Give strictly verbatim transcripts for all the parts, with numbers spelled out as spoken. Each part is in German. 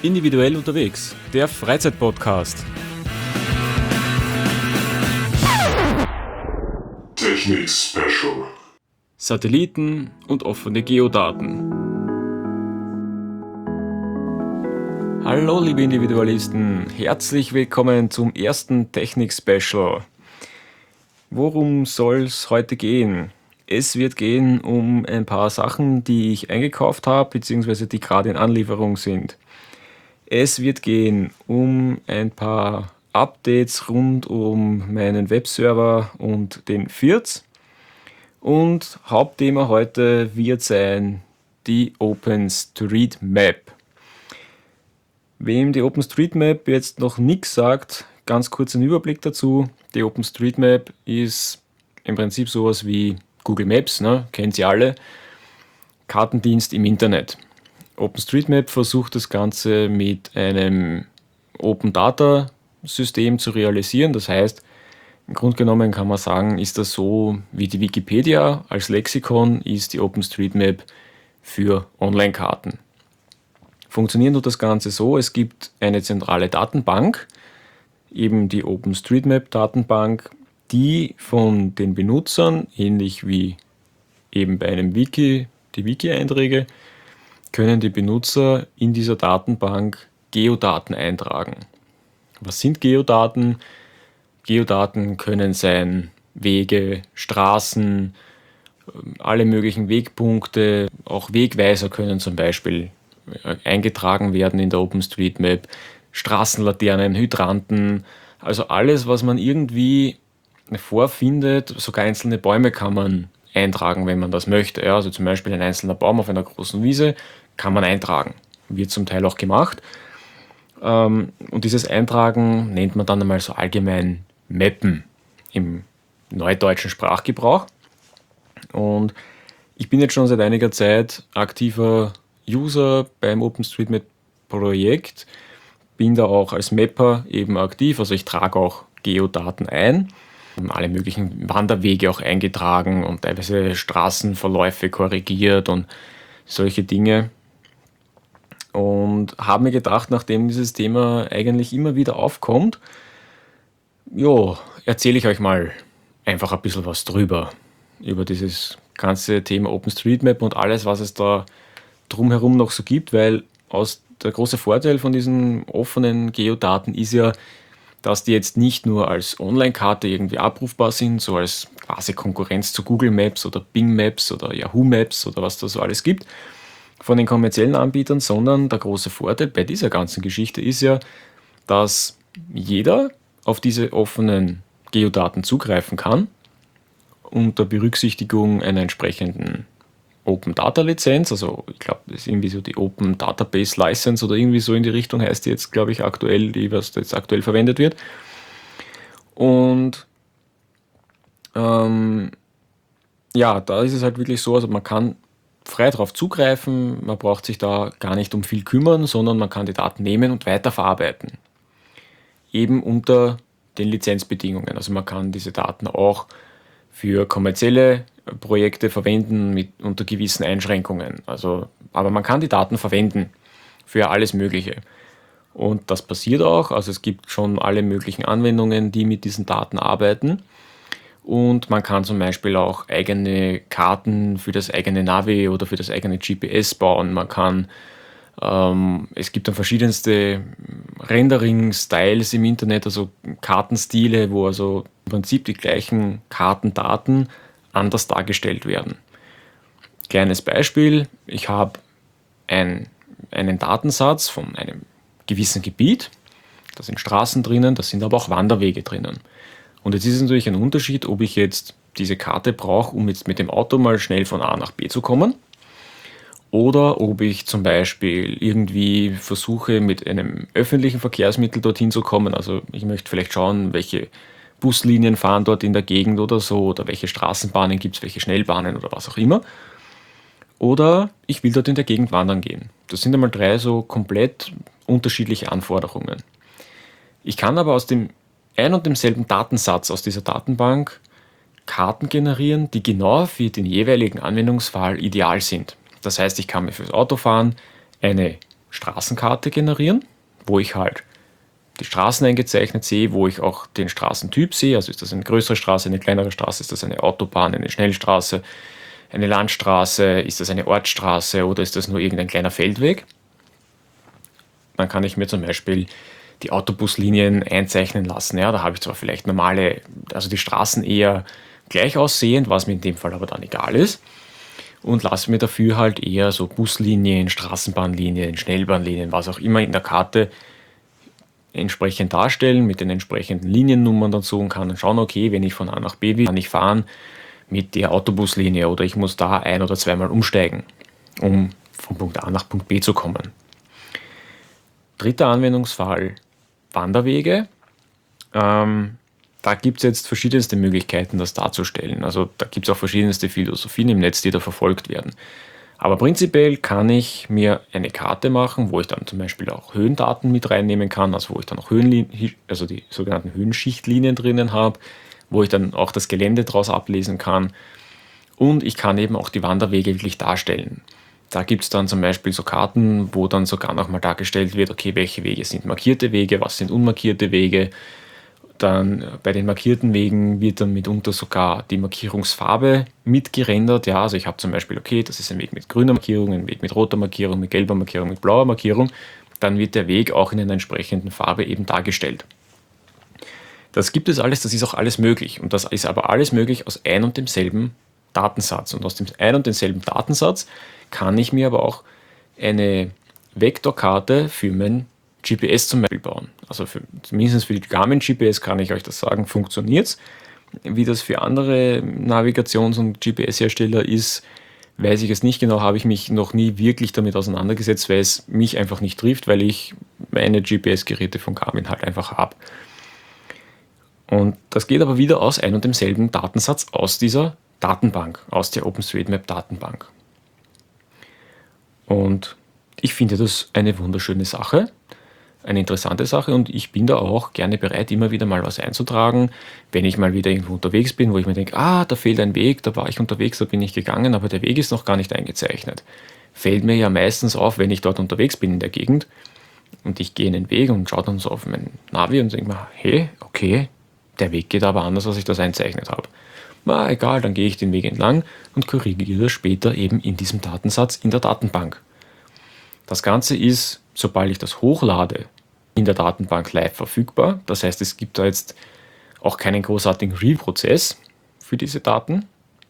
Individuell unterwegs, der Freizeitpodcast. Technik Special. Satelliten und offene Geodaten. Hallo liebe Individualisten, herzlich willkommen zum ersten Technik Special. Worum soll es heute gehen? Es wird gehen um ein paar Sachen, die ich eingekauft habe, beziehungsweise die gerade in Anlieferung sind. Es wird gehen um ein paar Updates rund um meinen Webserver und den V I R Z. Und Hauptthema heute wird sein die OpenStreetMap. Wem die OpenStreetMap jetzt noch nichts sagt, ganz kurz ein Überblick dazu. Die OpenStreetMap ist im Prinzip sowas wie Google Maps, ne? Kennt ihr alle, Kartendienst im Internet. OpenStreetMap versucht das Ganze mit einem Open Data System zu realisieren. Das heißt, im Grunde genommen kann man sagen, ist das so wie die Wikipedia als Lexikon, ist die OpenStreetMap für Online-Karten. Funktioniert tut das Ganze so, es gibt eine zentrale Datenbank, eben die OpenStreetMap-Datenbank, die von den Benutzern, ähnlich wie eben bei einem Wiki, die Wiki-Einträge, können die Benutzer in dieser Datenbank Geodaten eintragen. Was sind Geodaten? Geodaten können sein Wege, Straßen, alle möglichen Wegpunkte, auch Wegweiser können zum Beispiel eingetragen werden in der OpenStreetMap, Straßenlaternen, Hydranten, also alles, was man irgendwie vorfindet, sogar einzelne Bäume kann man eintragen, wenn man das möchte. Ja, also zum Beispiel ein einzelner Baum auf einer großen Wiese kann man eintragen. Wird zum Teil auch gemacht. Und dieses Eintragen nennt man dann einmal so allgemein Mappen im neudeutschen Sprachgebrauch. Und ich bin jetzt schon seit einiger Zeit aktiver User beim OpenStreetMap-Projekt. Bin da auch als Mapper eben aktiv, also ich trage auch Geodaten ein. Alle möglichen Wanderwege auch eingetragen und teilweise Straßenverläufe korrigiert und solche Dinge. Und habe mir gedacht, nachdem dieses Thema eigentlich immer wieder aufkommt, jo, erzähle ich euch mal einfach ein bisschen was drüber. Über dieses ganze Thema OpenStreetMap und alles, was es da drumherum noch so gibt, weil aus der große Vorteil von diesen offenen Geodaten ist ja, dass die jetzt nicht nur als Online-Karte irgendwie abrufbar sind, so als quasi Konkurrenz zu Google Maps oder Bing Maps oder Yahoo Maps oder was da so alles gibt von den kommerziellen Anbietern, sondern der große Vorteil bei dieser ganzen Geschichte ist ja, dass jeder auf diese offenen Geodaten zugreifen kann, unter Berücksichtigung einer entsprechenden Open Data Lizenz, also ich glaube, das ist irgendwie so die Open Database License oder irgendwie so in die Richtung heißt die jetzt, glaube ich, aktuell, die was jetzt aktuell verwendet wird. Und ähm, ja, da ist es halt wirklich so, also man kann frei darauf zugreifen, man braucht sich da gar nicht um viel kümmern, sondern man kann die Daten nehmen und weiterverarbeiten. Eben unter den Lizenzbedingungen. Also man kann diese Daten auch für kommerzielle Projekte verwenden mit unter gewissen Einschränkungen. Also, aber man kann die Daten verwenden für alles Mögliche. Und das passiert auch. Also es gibt schon alle möglichen Anwendungen, die mit diesen Daten arbeiten. Und man kann zum Beispiel auch eigene Karten für das eigene Navi oder für das eigene G P S bauen. Man kann, ähm, es gibt dann verschiedenste Rendering-Styles im Internet, also Kartenstile, wo also im Prinzip die gleichen Kartendaten anders dargestellt werden. Kleines Beispiel, ich habe ein, einen Datensatz von einem gewissen Gebiet, da sind Straßen drinnen, da sind aber auch Wanderwege drinnen. Und jetzt ist es natürlich ein Unterschied, ob ich jetzt diese Karte brauche, um jetzt mit dem Auto mal schnell von A nach B zu kommen, oder ob ich zum Beispiel irgendwie versuche, mit einem öffentlichen Verkehrsmittel dorthin zu kommen. Also ich möchte vielleicht schauen, welche Buslinien fahren dort in der Gegend oder so, oder welche Straßenbahnen gibt es, welche Schnellbahnen oder was auch immer. Oder ich will dort in der Gegend wandern gehen. Das sind einmal drei so komplett unterschiedliche Anforderungen. Ich kann aber aus dem ein und demselben Datensatz aus dieser Datenbank Karten generieren, die genau für den jeweiligen Anwendungsfall ideal sind. Das heißt, ich kann mir fürs Autofahren eine Straßenkarte generieren, wo ich halt die Straßen eingezeichnet sehe, wo ich auch den Straßentyp sehe. Also ist das eine größere Straße, eine kleinere Straße, ist das eine Autobahn, eine Schnellstraße, eine Landstraße, ist das eine Ortsstraße oder ist das nur irgendein kleiner Feldweg? Dann kann ich mir zum Beispiel die Autobuslinien einzeichnen lassen. Ja, da habe ich zwar vielleicht normale, also die Straßen eher gleich aussehend, was mir in dem Fall aber dann egal ist. Und lasse mir dafür halt eher so Buslinien, Straßenbahnlinien, Schnellbahnlinien, was auch immer in der Karte entsprechend darstellen, mit den entsprechenden Liniennummern dazu und kann dann schauen, okay, wenn ich von A nach B will, kann ich fahren mit der Autobuslinie oder ich muss da ein- oder zweimal umsteigen, um von Punkt A nach Punkt B zu kommen. Dritter Anwendungsfall, Wanderwege. Ähm, da gibt es jetzt verschiedenste Möglichkeiten, das darzustellen. Also da gibt es auch verschiedenste Philosophien im Netz, die da verfolgt werden. Aber prinzipiell kann ich mir eine Karte machen, wo ich dann zum Beispiel auch Höhendaten mit reinnehmen kann, also wo ich dann auch Höhenlinien, also die sogenannten Höhenschichtlinien drinnen habe, wo ich dann auch das Gelände daraus ablesen kann. Und ich kann eben auch die Wanderwege wirklich darstellen. Da gibt es dann zum Beispiel so Karten, wo dann sogar nochmal dargestellt wird, okay, welche Wege sind markierte Wege, was sind unmarkierte Wege. Dann bei den markierten Wegen wird dann mitunter sogar die Markierungsfarbe mitgerendert. Ja, also ich habe zum Beispiel, okay, das ist ein Weg mit grüner Markierung, ein Weg mit roter Markierung, mit gelber Markierung, mit blauer Markierung. Dann wird der Weg auch in einer entsprechenden Farbe eben dargestellt. Das gibt es alles, das ist auch alles möglich. Und das ist aber alles möglich aus ein und demselben Datensatz. Und aus dem ein und demselben Datensatz kann ich mir aber auch eine Vektorkarte für mein G P S zum Beispiel bauen. Also für, zumindest für die Garmin G P S kann ich euch das sagen, funktioniert es. Wie das für andere Navigations- und G P S-Hersteller ist, weiß ich es nicht genau, habe ich mich noch nie wirklich damit auseinandergesetzt, weil es mich einfach nicht trifft, weil ich meine G P S-Geräte von Garmin halt einfach habe. Und das geht aber wieder aus ein und demselben Datensatz aus dieser Datenbank, aus der OpenStreetMap-Datenbank. Und ich finde das eine wunderschöne Sache, eine interessante Sache und ich bin da auch gerne bereit, immer wieder mal was einzutragen, wenn ich mal wieder irgendwo unterwegs bin, wo ich mir denke, ah, da fehlt ein Weg, da war ich unterwegs, da bin ich gegangen, aber der Weg ist noch gar nicht eingezeichnet. Fällt mir ja meistens auf, wenn ich dort unterwegs bin in der Gegend und ich gehe in den Weg und schaue dann so auf mein Navi und denke mir, hey, okay, der Weg geht aber anders, als ich das einzeichnet habe. Na, egal, dann gehe ich den Weg entlang und korrigiere das später eben in diesem Datensatz in der Datenbank. Das Ganze ist, sobald ich das hochlade, in der Datenbank live verfügbar. Das heißt, es gibt da jetzt auch keinen großartigen Review-Prozess für diese Daten.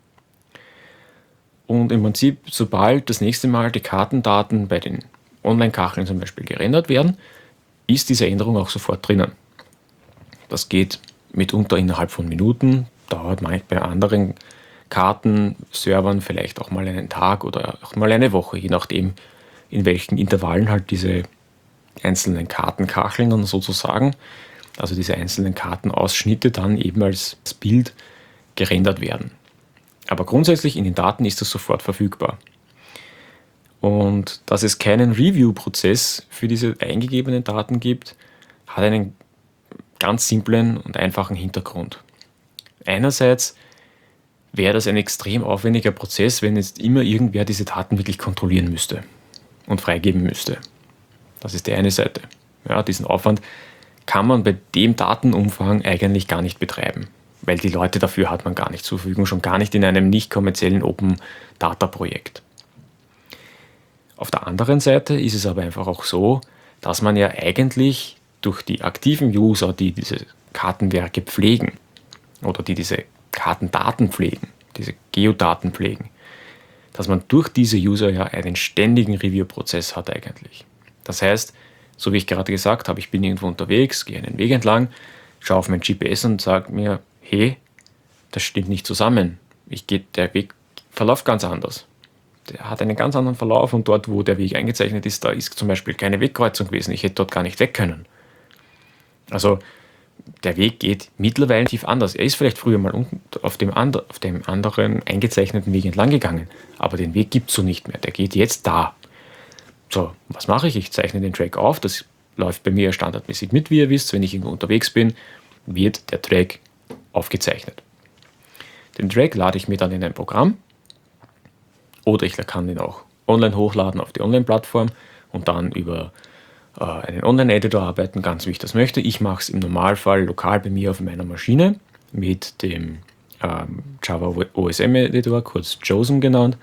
Und im Prinzip, sobald das nächste Mal die Kartendaten bei den Online-Kacheln zum Beispiel gerendert werden, ist diese Änderung auch sofort drinnen. Das geht mitunter innerhalb von Minuten, dauert manchmal bei anderen Kartenservern vielleicht auch mal einen Tag oder auch mal eine Woche, je nachdem, in welchen Intervallen halt diese einzelnen Kartenkacheln dann sozusagen, also diese einzelnen Kartenausschnitte dann eben als Bild gerendert werden. Aber grundsätzlich in den Daten ist das sofort verfügbar. Und dass es keinen Review-Prozess für diese eingegebenen Daten gibt, hat einen ganz simplen und einfachen Hintergrund. Einerseits wäre das ein extrem aufwendiger Prozess, wenn jetzt immer irgendwer diese Daten wirklich kontrollieren müsste und freigeben müsste. Das ist die eine Seite. Ja, diesen Aufwand kann man bei dem Datenumfang eigentlich gar nicht betreiben, weil die Leute dafür hat man gar nicht zur Verfügung, schon gar nicht in einem nicht kommerziellen Open-Data-Projekt. Auf der anderen Seite ist es aber einfach auch so, dass man ja eigentlich durch die aktiven User, die diese Kartenwerke pflegen oder die diese Kartendaten pflegen, diese Geodaten pflegen, dass man durch diese User ja einen ständigen Review-Prozess hat eigentlich. Das heißt, so wie ich gerade gesagt habe, ich bin irgendwo unterwegs, gehe einen Weg entlang, schaue auf mein G P S und sage mir, hey, das stimmt nicht zusammen. Ich gehe, der Weg verläuft ganz anders. Der hat einen ganz anderen Verlauf und dort, wo der Weg eingezeichnet ist, da ist zum Beispiel keine Wegkreuzung gewesen. Ich hätte dort gar nicht weg können. Also der Weg geht mittlerweile tief anders. Er ist vielleicht früher mal unten auf dem, and- auf dem anderen eingezeichneten Weg entlang gegangen, aber den Weg gibt es so nicht mehr. Der geht jetzt da. So, was mache ich? Ich zeichne den Track auf. Das läuft bei mir standardmäßig mit, wie ihr wisst. Wenn ich irgendwo unterwegs bin, wird der Track aufgezeichnet. Den Track lade ich mir dann in ein Programm oder ich kann ihn auch online hochladen auf die Online-Plattform und dann über äh, einen Online-Editor arbeiten, ganz wie ich das möchte. Ich mache es im Normalfall lokal bei mir auf meiner Maschine mit dem ähm, Java O S M-Editor, kurz JOSM genannt.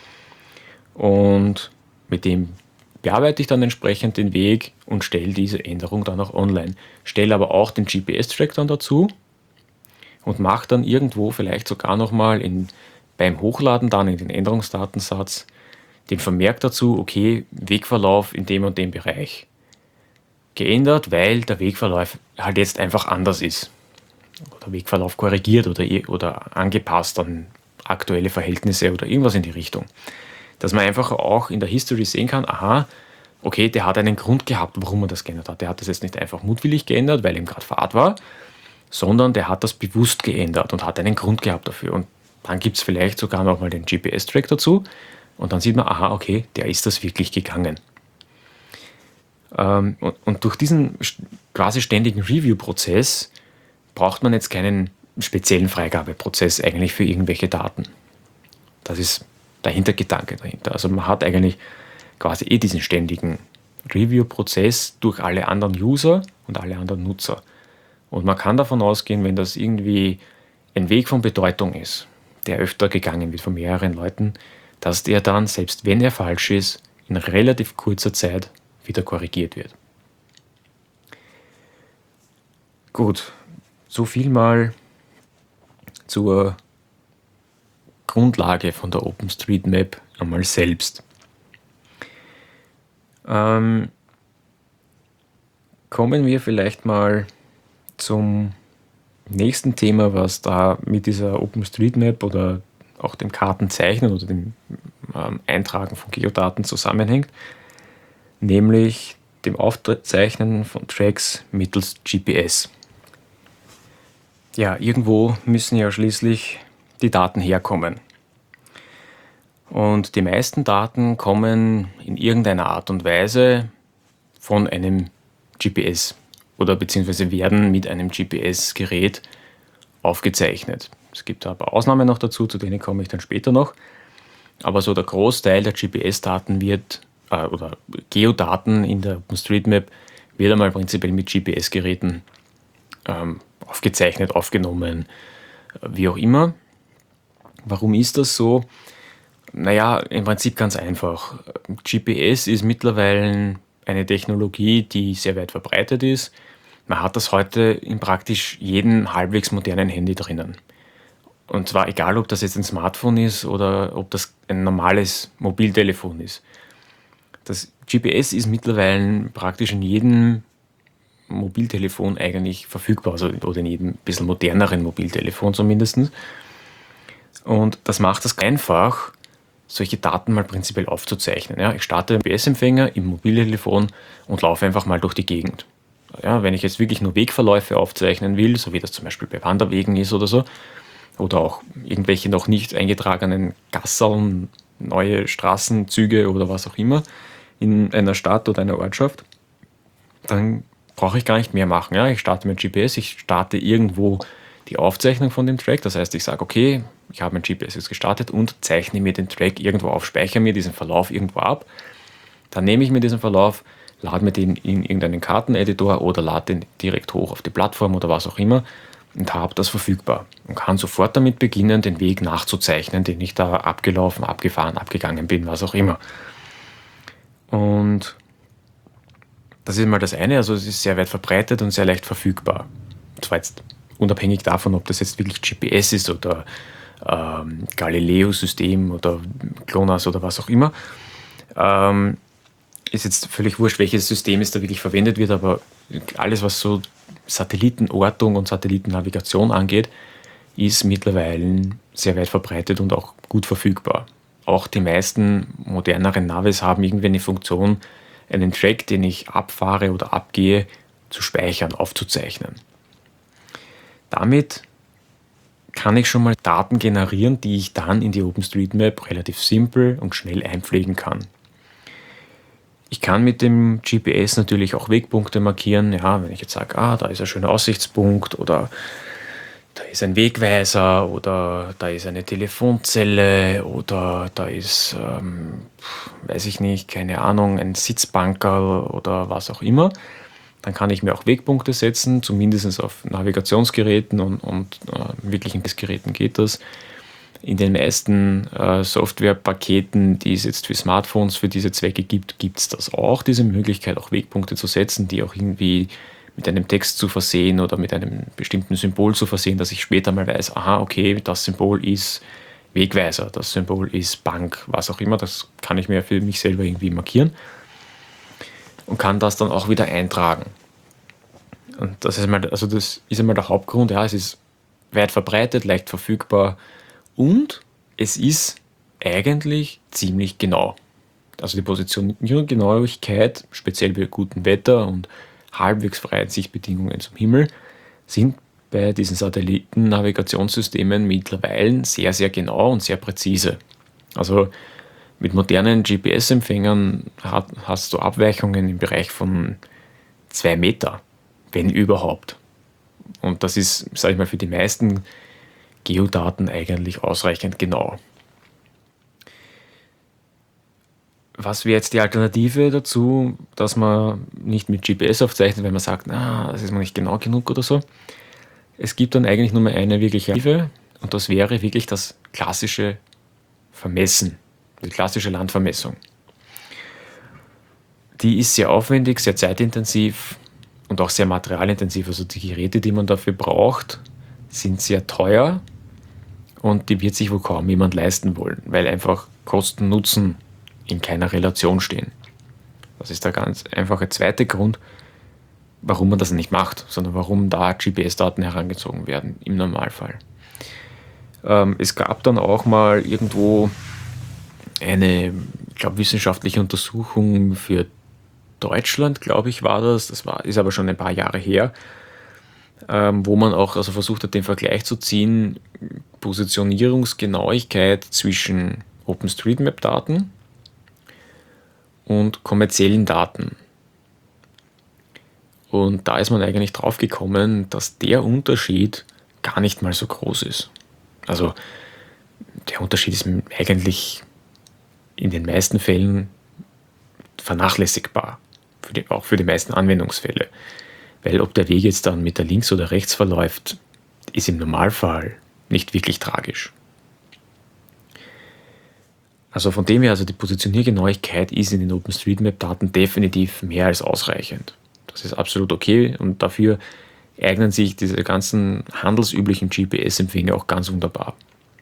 Und mit dem bearbeite ich dann entsprechend den Weg und stelle diese Änderung dann auch online. Stelle aber auch den G P S-Track dann dazu und mache dann irgendwo vielleicht sogar nochmal in, beim Hochladen dann in den Änderungsdatensatz den Vermerk dazu, okay, Wegverlauf in dem und dem Bereich geändert, weil der Wegverlauf halt jetzt einfach anders ist. Oder Wegverlauf korrigiert oder, oder angepasst an aktuelle Verhältnisse oder irgendwas in die Richtung. Dass man einfach auch in der History sehen kann, aha, okay, der hat einen Grund gehabt, warum er das geändert hat. Der hat das jetzt nicht einfach mutwillig geändert, weil ihm gerade Fahrt war, sondern der hat das bewusst geändert und hat einen Grund gehabt dafür. Und dann gibt es vielleicht sogar nochmal den G P S-Track dazu und dann sieht man, aha, okay, der ist das wirklich gegangen. Ähm, und, und durch diesen quasi ständigen Review-Prozess braucht man jetzt keinen speziellen Freigabeprozess eigentlich für irgendwelche Daten. Das ist der Hintergedanke dahinter. Also man hat eigentlich quasi eh diesen ständigen Review-Prozess durch alle anderen User und alle anderen Nutzer. Und man kann davon ausgehen, wenn das irgendwie ein Weg von Bedeutung ist, der öfter gegangen wird von mehreren Leuten, dass der dann, selbst wenn er falsch ist, in relativ kurzer Zeit wieder korrigiert wird. Gut, so viel mal zur Grundlage von der OpenStreetMap einmal selbst. Ähm, kommen wir vielleicht mal zum nächsten Thema, was da mit dieser OpenStreetMap oder auch dem Kartenzeichnen oder dem ähm, Eintragen von Geodaten zusammenhängt, nämlich dem Aufzeichnen von Tracks mittels G P S. Ja, irgendwo müssen ja schließlich die Daten herkommen. Und die meisten Daten kommen in irgendeiner Art und Weise von einem G P S oder beziehungsweise werden mit einem G P S-Gerät aufgezeichnet. Es gibt aber Ausnahmen noch dazu, zu denen komme ich dann später noch. Aber so der Großteil der G P S-Daten wird, äh, oder Geodaten in der OpenStreetMap wird einmal prinzipiell mit G P S-Geräten ähm, aufgezeichnet, aufgenommen, wie auch immer. Warum ist das so? Naja, im Prinzip ganz einfach. G P S ist mittlerweile eine Technologie, die sehr weit verbreitet ist. Man hat das heute in praktisch jedem halbwegs modernen Handy drinnen. Und zwar egal, ob das jetzt ein Smartphone ist oder ob das ein normales Mobiltelefon ist. Das G P S ist mittlerweile praktisch in jedem Mobiltelefon eigentlich verfügbar, also, oder in jedem bisschen moderneren Mobiltelefon zumindest. Und das macht es einfach, solche Daten mal prinzipiell aufzuzeichnen. Ja, ich starte einen G P S-Empfänger im Mobiltelefon und laufe einfach mal durch die Gegend. Ja, wenn ich jetzt wirklich nur Wegverläufe aufzeichnen will, so wie das zum Beispiel bei Wanderwegen ist oder so, oder auch irgendwelche noch nicht eingetragenen Gasseln, neue Straßenzüge oder was auch immer in einer Stadt oder einer Ortschaft, dann brauche ich gar nicht mehr machen. Ja, ich starte mit G P S, ich starte irgendwo die Aufzeichnung von dem Track. Das heißt, ich sage, okay, ich habe mein G P S jetzt gestartet und zeichne mir den Track irgendwo auf, speichere mir diesen Verlauf irgendwo ab. Dann nehme ich mir diesen Verlauf, lade mir den in irgendeinen Karteneditor oder lade den direkt hoch auf die Plattform oder was auch immer und habe das verfügbar und kann sofort damit beginnen, den Weg nachzuzeichnen, den ich da abgelaufen, abgefahren, abgegangen bin, was auch immer. Und das ist mal das eine, also es ist sehr weit verbreitet und sehr leicht verfügbar. Und zwar jetzt unabhängig davon, ob das jetzt wirklich G P S ist oder ähm, Galileo-System oder GLONASS oder was auch immer. Ähm, ist jetzt völlig wurscht, welches System es da wirklich verwendet wird, aber alles, was so Satellitenortung und Satellitennavigation angeht, ist mittlerweile sehr weit verbreitet und auch gut verfügbar. Auch die meisten moderneren Navis haben irgendwie eine Funktion, einen Track, den ich abfahre oder abgehe, zu speichern, aufzuzeichnen. Damit kann ich schon mal Daten generieren, die ich dann in die OpenStreetMap relativ simpel und schnell einpflegen kann. Ich kann mit dem G P S natürlich auch Wegpunkte markieren. Ja, wenn ich jetzt sage, ah, da ist ein schöner Aussichtspunkt oder da ist ein Wegweiser oder da ist eine Telefonzelle oder da ist, ähm, weiß ich nicht, keine Ahnung, ein Sitzbankerl oder was auch immer. Dann kann ich mir auch Wegpunkte setzen, zumindest auf Navigationsgeräten und, und äh, wirklichen Geräten geht das. In den meisten äh, Softwarepaketen, die es jetzt für Smartphones für diese Zwecke gibt, gibt es das auch, diese Möglichkeit, auch Wegpunkte zu setzen, die auch irgendwie mit einem Text zu versehen oder mit einem bestimmten Symbol zu versehen, dass ich später mal weiß, aha, okay, das Symbol ist Wegweiser, das Symbol ist Bank, was auch immer, das kann ich mir für mich selber irgendwie markieren und kann das dann auch wieder eintragen. Und das ist mal, also das ist einmal der Hauptgrund, ja, es ist weit verbreitet, leicht verfügbar und es ist eigentlich ziemlich genau. Also die Positionierungsgenauigkeit, speziell bei gutem Wetter und halbwegs freien Sichtbedingungen zum Himmel, sind bei diesen Satelliten-Navigationssystemen mittlerweile sehr, sehr genau und sehr präzise. Also mit modernen G P S-Empfängern hat, hast du Abweichungen im Bereich von zwei Meter, wenn überhaupt. Und das ist, sage ich mal, für die meisten Geodaten eigentlich ausreichend genau. Was wäre jetzt die Alternative dazu, dass man nicht mit G P S aufzeichnet, wenn man sagt, na, das ist mir nicht genau genug oder so? Es gibt dann eigentlich nur mehr eine wirkliche Alternative und das wäre wirklich das klassische Vermessen, die klassische Landvermessung. Die ist sehr aufwendig, sehr zeitintensiv und auch sehr materialintensiv. Also die Geräte, die man dafür braucht, sind sehr teuer und die wird sich wohl kaum jemand leisten wollen, weil einfach Kosten-Nutzen in keiner Relation stehen. Das ist der ganz einfache zweite Grund, warum man das nicht macht, sondern warum da G P S-Daten herangezogen werden im Normalfall. Ähm, es gab dann auch mal irgendwo eine, ich glaube, wissenschaftliche Untersuchung für Deutschland, glaube ich, war das. Das war, ist aber schon ein paar Jahre her, ähm, wo man auch also versucht hat, den Vergleich zu ziehen, Positionierungsgenauigkeit zwischen OpenStreetMap-Daten und kommerziellen Daten. Und da ist man eigentlich drauf gekommen, dass der Unterschied gar nicht mal so groß ist. Also der Unterschied ist eigentlich in den meisten Fällen vernachlässigbar, für die, auch für die meisten Anwendungsfälle. Weil ob der Weg jetzt dann mit der links oder rechts verläuft, ist im Normalfall nicht wirklich tragisch. Also von dem her, also die Positioniergenauigkeit ist in den OpenStreetMap-Daten definitiv mehr als ausreichend. Das ist absolut okay und dafür eignen sich diese ganzen handelsüblichen G P S-Empfänger auch ganz wunderbar.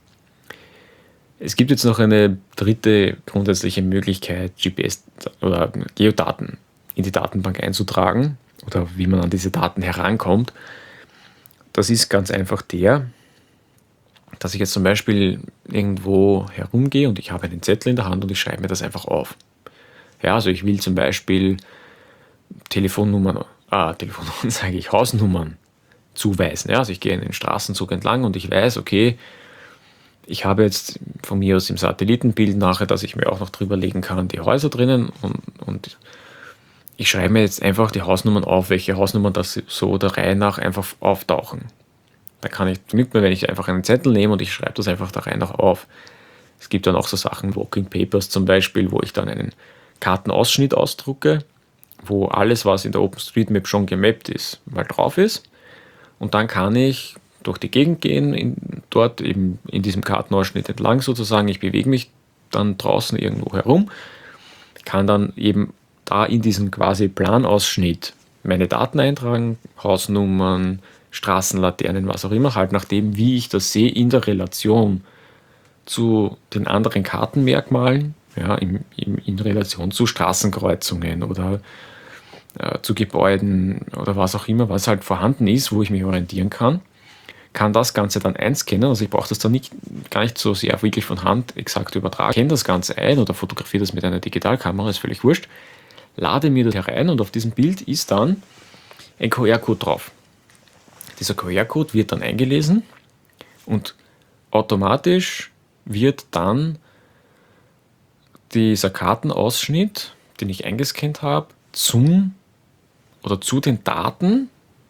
Es gibt jetzt noch eine dritte grundsätzliche Möglichkeit, G P S oder Geodaten in die Datenbank einzutragen oder wie man an diese Daten herankommt. Das ist ganz einfach der, dass ich jetzt zum Beispiel irgendwo herumgehe und ich habe einen Zettel in der Hand und ich schreibe mir das einfach auf. Ja, also ich will zum Beispiel Telefonnummern, ah, Telefonnummern sage ich, Hausnummern zuweisen. Ja, also ich gehe in den Straßenzug entlang und ich weiß, okay, ich habe jetzt von mir aus im Satellitenbild nachher, dass ich mir auch noch drüber legen kann, die Häuser drinnen und, und ich schreibe mir jetzt einfach die Hausnummern auf, welche Hausnummern das so der Reihe nach einfach auftauchen. Da kann ich, genügt mir, wenn ich einfach einen Zettel nehme und ich schreibe das einfach der Reihe nach auf. Es gibt dann auch so Sachen, Walking Papers zum Beispiel, wo ich dann einen Kartenausschnitt ausdrucke, wo alles, was in der OpenStreetMap schon gemappt ist, mal drauf ist. Und dann kann ich durch die Gegend gehen, in, dort eben in diesem Kartenausschnitt entlang sozusagen. Ich bewege mich dann draußen irgendwo herum, kann dann eben da in diesen quasi Planausschnitt meine Daten eintragen, Hausnummern, Straßenlaternen, was auch immer, halt nachdem, wie ich das sehe, in der Relation zu den anderen Kartenmerkmalen, ja, in, in, in Relation zu Straßenkreuzungen oder äh, zu Gebäuden oder was auch immer, was halt vorhanden ist, wo ich mich orientieren kann, kann das Ganze dann einscannen, also ich brauche das dann nicht, gar nicht so sehr wirklich von Hand exakt übertragen, kenne das Ganze ein oder fotografiere das mit einer Digitalkamera, ist völlig wurscht, lade mir das herein und auf diesem Bild ist dann ein Q R-Code drauf. Dieser Q R-Code wird dann eingelesen und automatisch wird dann dieser Kartenausschnitt, den ich eingescannt habe, zum oder zu den Daten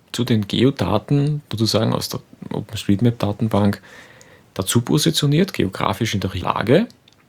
zu den Geodaten, sozusagen aus der OpenStreetMap-Datenbank, dazu positioniert, geografisch in der Lage.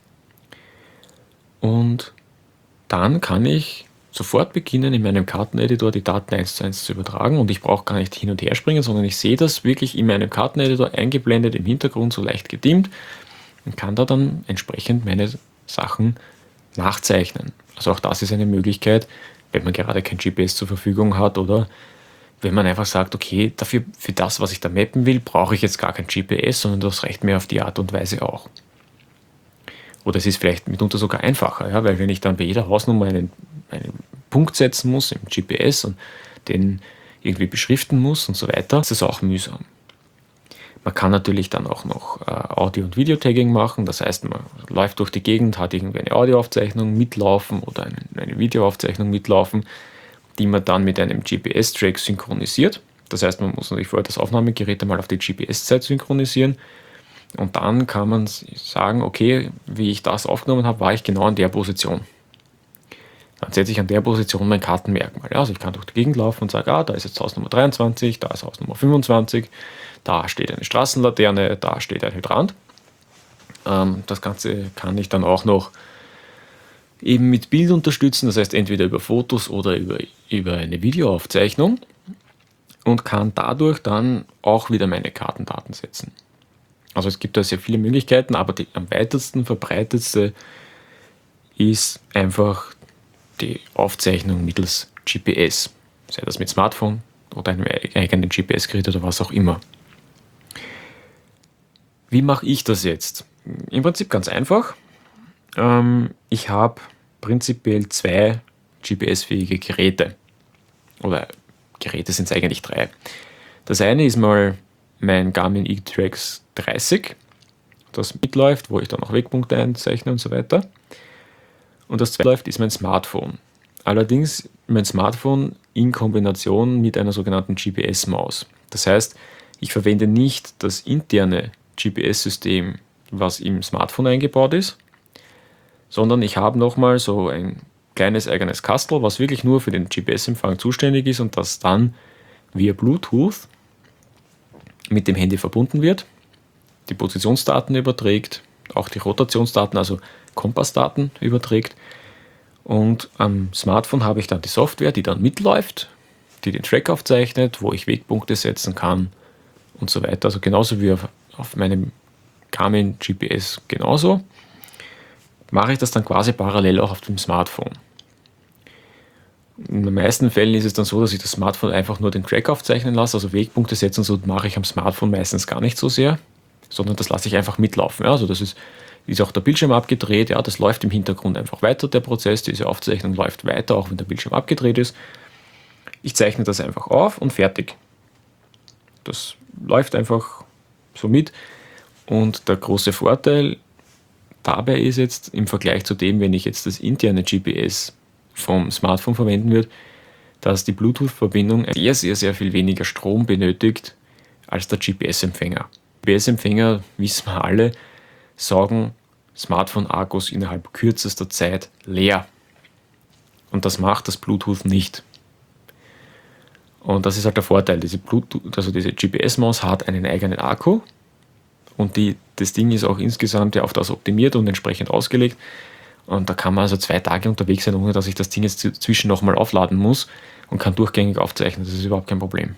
Und dann kann ich sofort beginnen, in meinem Karteneditor die Daten eins zu eins zu übertragen und ich brauche gar nicht hin und her springen, sondern ich sehe das wirklich in meinem Karteneditor eingeblendet, im Hintergrund so leicht gedimmt und kann da dann entsprechend meine Sachen nachzeichnen. Also auch das ist eine Möglichkeit, wenn man gerade kein G P S zur Verfügung hat oder wenn man einfach sagt, okay, dafür, für das, was ich da mappen will, brauche ich jetzt gar kein G P S, sondern das reicht mir auf die Art und Weise auch. Oder es ist vielleicht mitunter sogar einfacher, ja, weil wenn ich dann bei jeder Hausnummer einen, einen Punkt setzen muss im G P S und den irgendwie beschriften muss und so weiter, ist das auch mühsam. Man kann natürlich dann auch noch äh, Audio- und Video-Tagging machen, das heißt, man läuft durch die Gegend, hat irgendwie eine Audioaufzeichnung mitlaufen oder eine, eine Videoaufzeichnung mitlaufen, die man dann mit einem G P S-Track synchronisiert. Das heißt, man muss natürlich vorher das Aufnahmegerät einmal auf die G P S-Zeit synchronisieren und dann kann man sagen, okay, wie ich das aufgenommen habe, war ich genau an der Position. Dann setze ich an der Position mein Kartenmerkmal. Also ich kann durch die Gegend laufen und sage, ah, da ist jetzt Haus Nummer dreiundzwanzig, da ist Haus Nummer fünfundzwanzig, da steht eine Straßenlaterne, da steht ein Hydrant. Ähm, das Ganze kann ich dann auch noch eben mit Bild unterstützen, das heißt entweder über Fotos oder über, über eine Videoaufzeichnung und kann dadurch dann auch wieder meine Kartendaten setzen. Also es gibt da sehr viele Möglichkeiten, aber die am weitesten verbreitetste ist einfach die Aufzeichnung mittels G P S, sei das mit Smartphone oder einem eigenen G P S-Gerät oder was auch immer. Wie mache ich das jetzt? Im Prinzip ganz einfach. Ähm, ich habe prinzipiell zwei G P S-fähige Geräte. Oder Geräte sind es eigentlich drei. Das eine ist mal mein Garmin E-Trax dreißig, das mitläuft, wo ich dann auch Wegpunkte einzeichne und so weiter. Und das zweite läuft ist mein Smartphone. Allerdings mein Smartphone in Kombination mit einer sogenannten G P S-Maus. Das heißt, ich verwende nicht das interne G P S-System, was im Smartphone eingebaut ist, sondern ich habe nochmal so ein kleines eigenes Kastel, was wirklich nur für den G P S-Empfang zuständig ist und das dann via Bluetooth mit dem Handy verbunden wird, die Positionsdaten überträgt, auch die Rotationsdaten, also Kompassdaten überträgt. Und am Smartphone habe ich dann die Software, die dann mitläuft, die den Track aufzeichnet, wo ich Wegpunkte setzen kann und so weiter. Also genauso wie auf, auf meinem Garmin G P S genauso, mache ich das dann quasi parallel auch auf dem Smartphone. In den meisten Fällen ist es dann so, dass ich das Smartphone einfach nur den Track aufzeichnen lasse, also Wegpunkte setzen, so mache ich am Smartphone meistens gar nicht so sehr, sondern das lasse ich einfach mitlaufen. Ja, also das ist, ist auch der Bildschirm abgedreht, ja, das läuft im Hintergrund einfach weiter, der Prozess, diese Aufzeichnung läuft weiter, auch wenn der Bildschirm abgedreht ist. Ich zeichne das einfach auf und fertig. Das läuft einfach so mit und der große Vorteil dabei ist jetzt im Vergleich zu dem, wenn ich jetzt das interne G P S vom Smartphone verwenden würde, dass die Bluetooth-Verbindung sehr, sehr, sehr viel weniger Strom benötigt als der G P S-Empfänger. G P S-Empfänger, wissen wir alle, saugen Smartphone-Akkus innerhalb kürzester Zeit leer. Und das macht das Bluetooth nicht. Und das ist halt der Vorteil. Diese Bluetooth, also diese G P S-Maus hat einen eigenen Akku und die, das Ding ist auch insgesamt ja auf das optimiert und entsprechend ausgelegt. Und da kann man also zwei Tage unterwegs sein, ohne dass ich das Ding jetzt zwischen nochmal aufladen muss und kann durchgängig aufzeichnen. Das ist überhaupt kein Problem.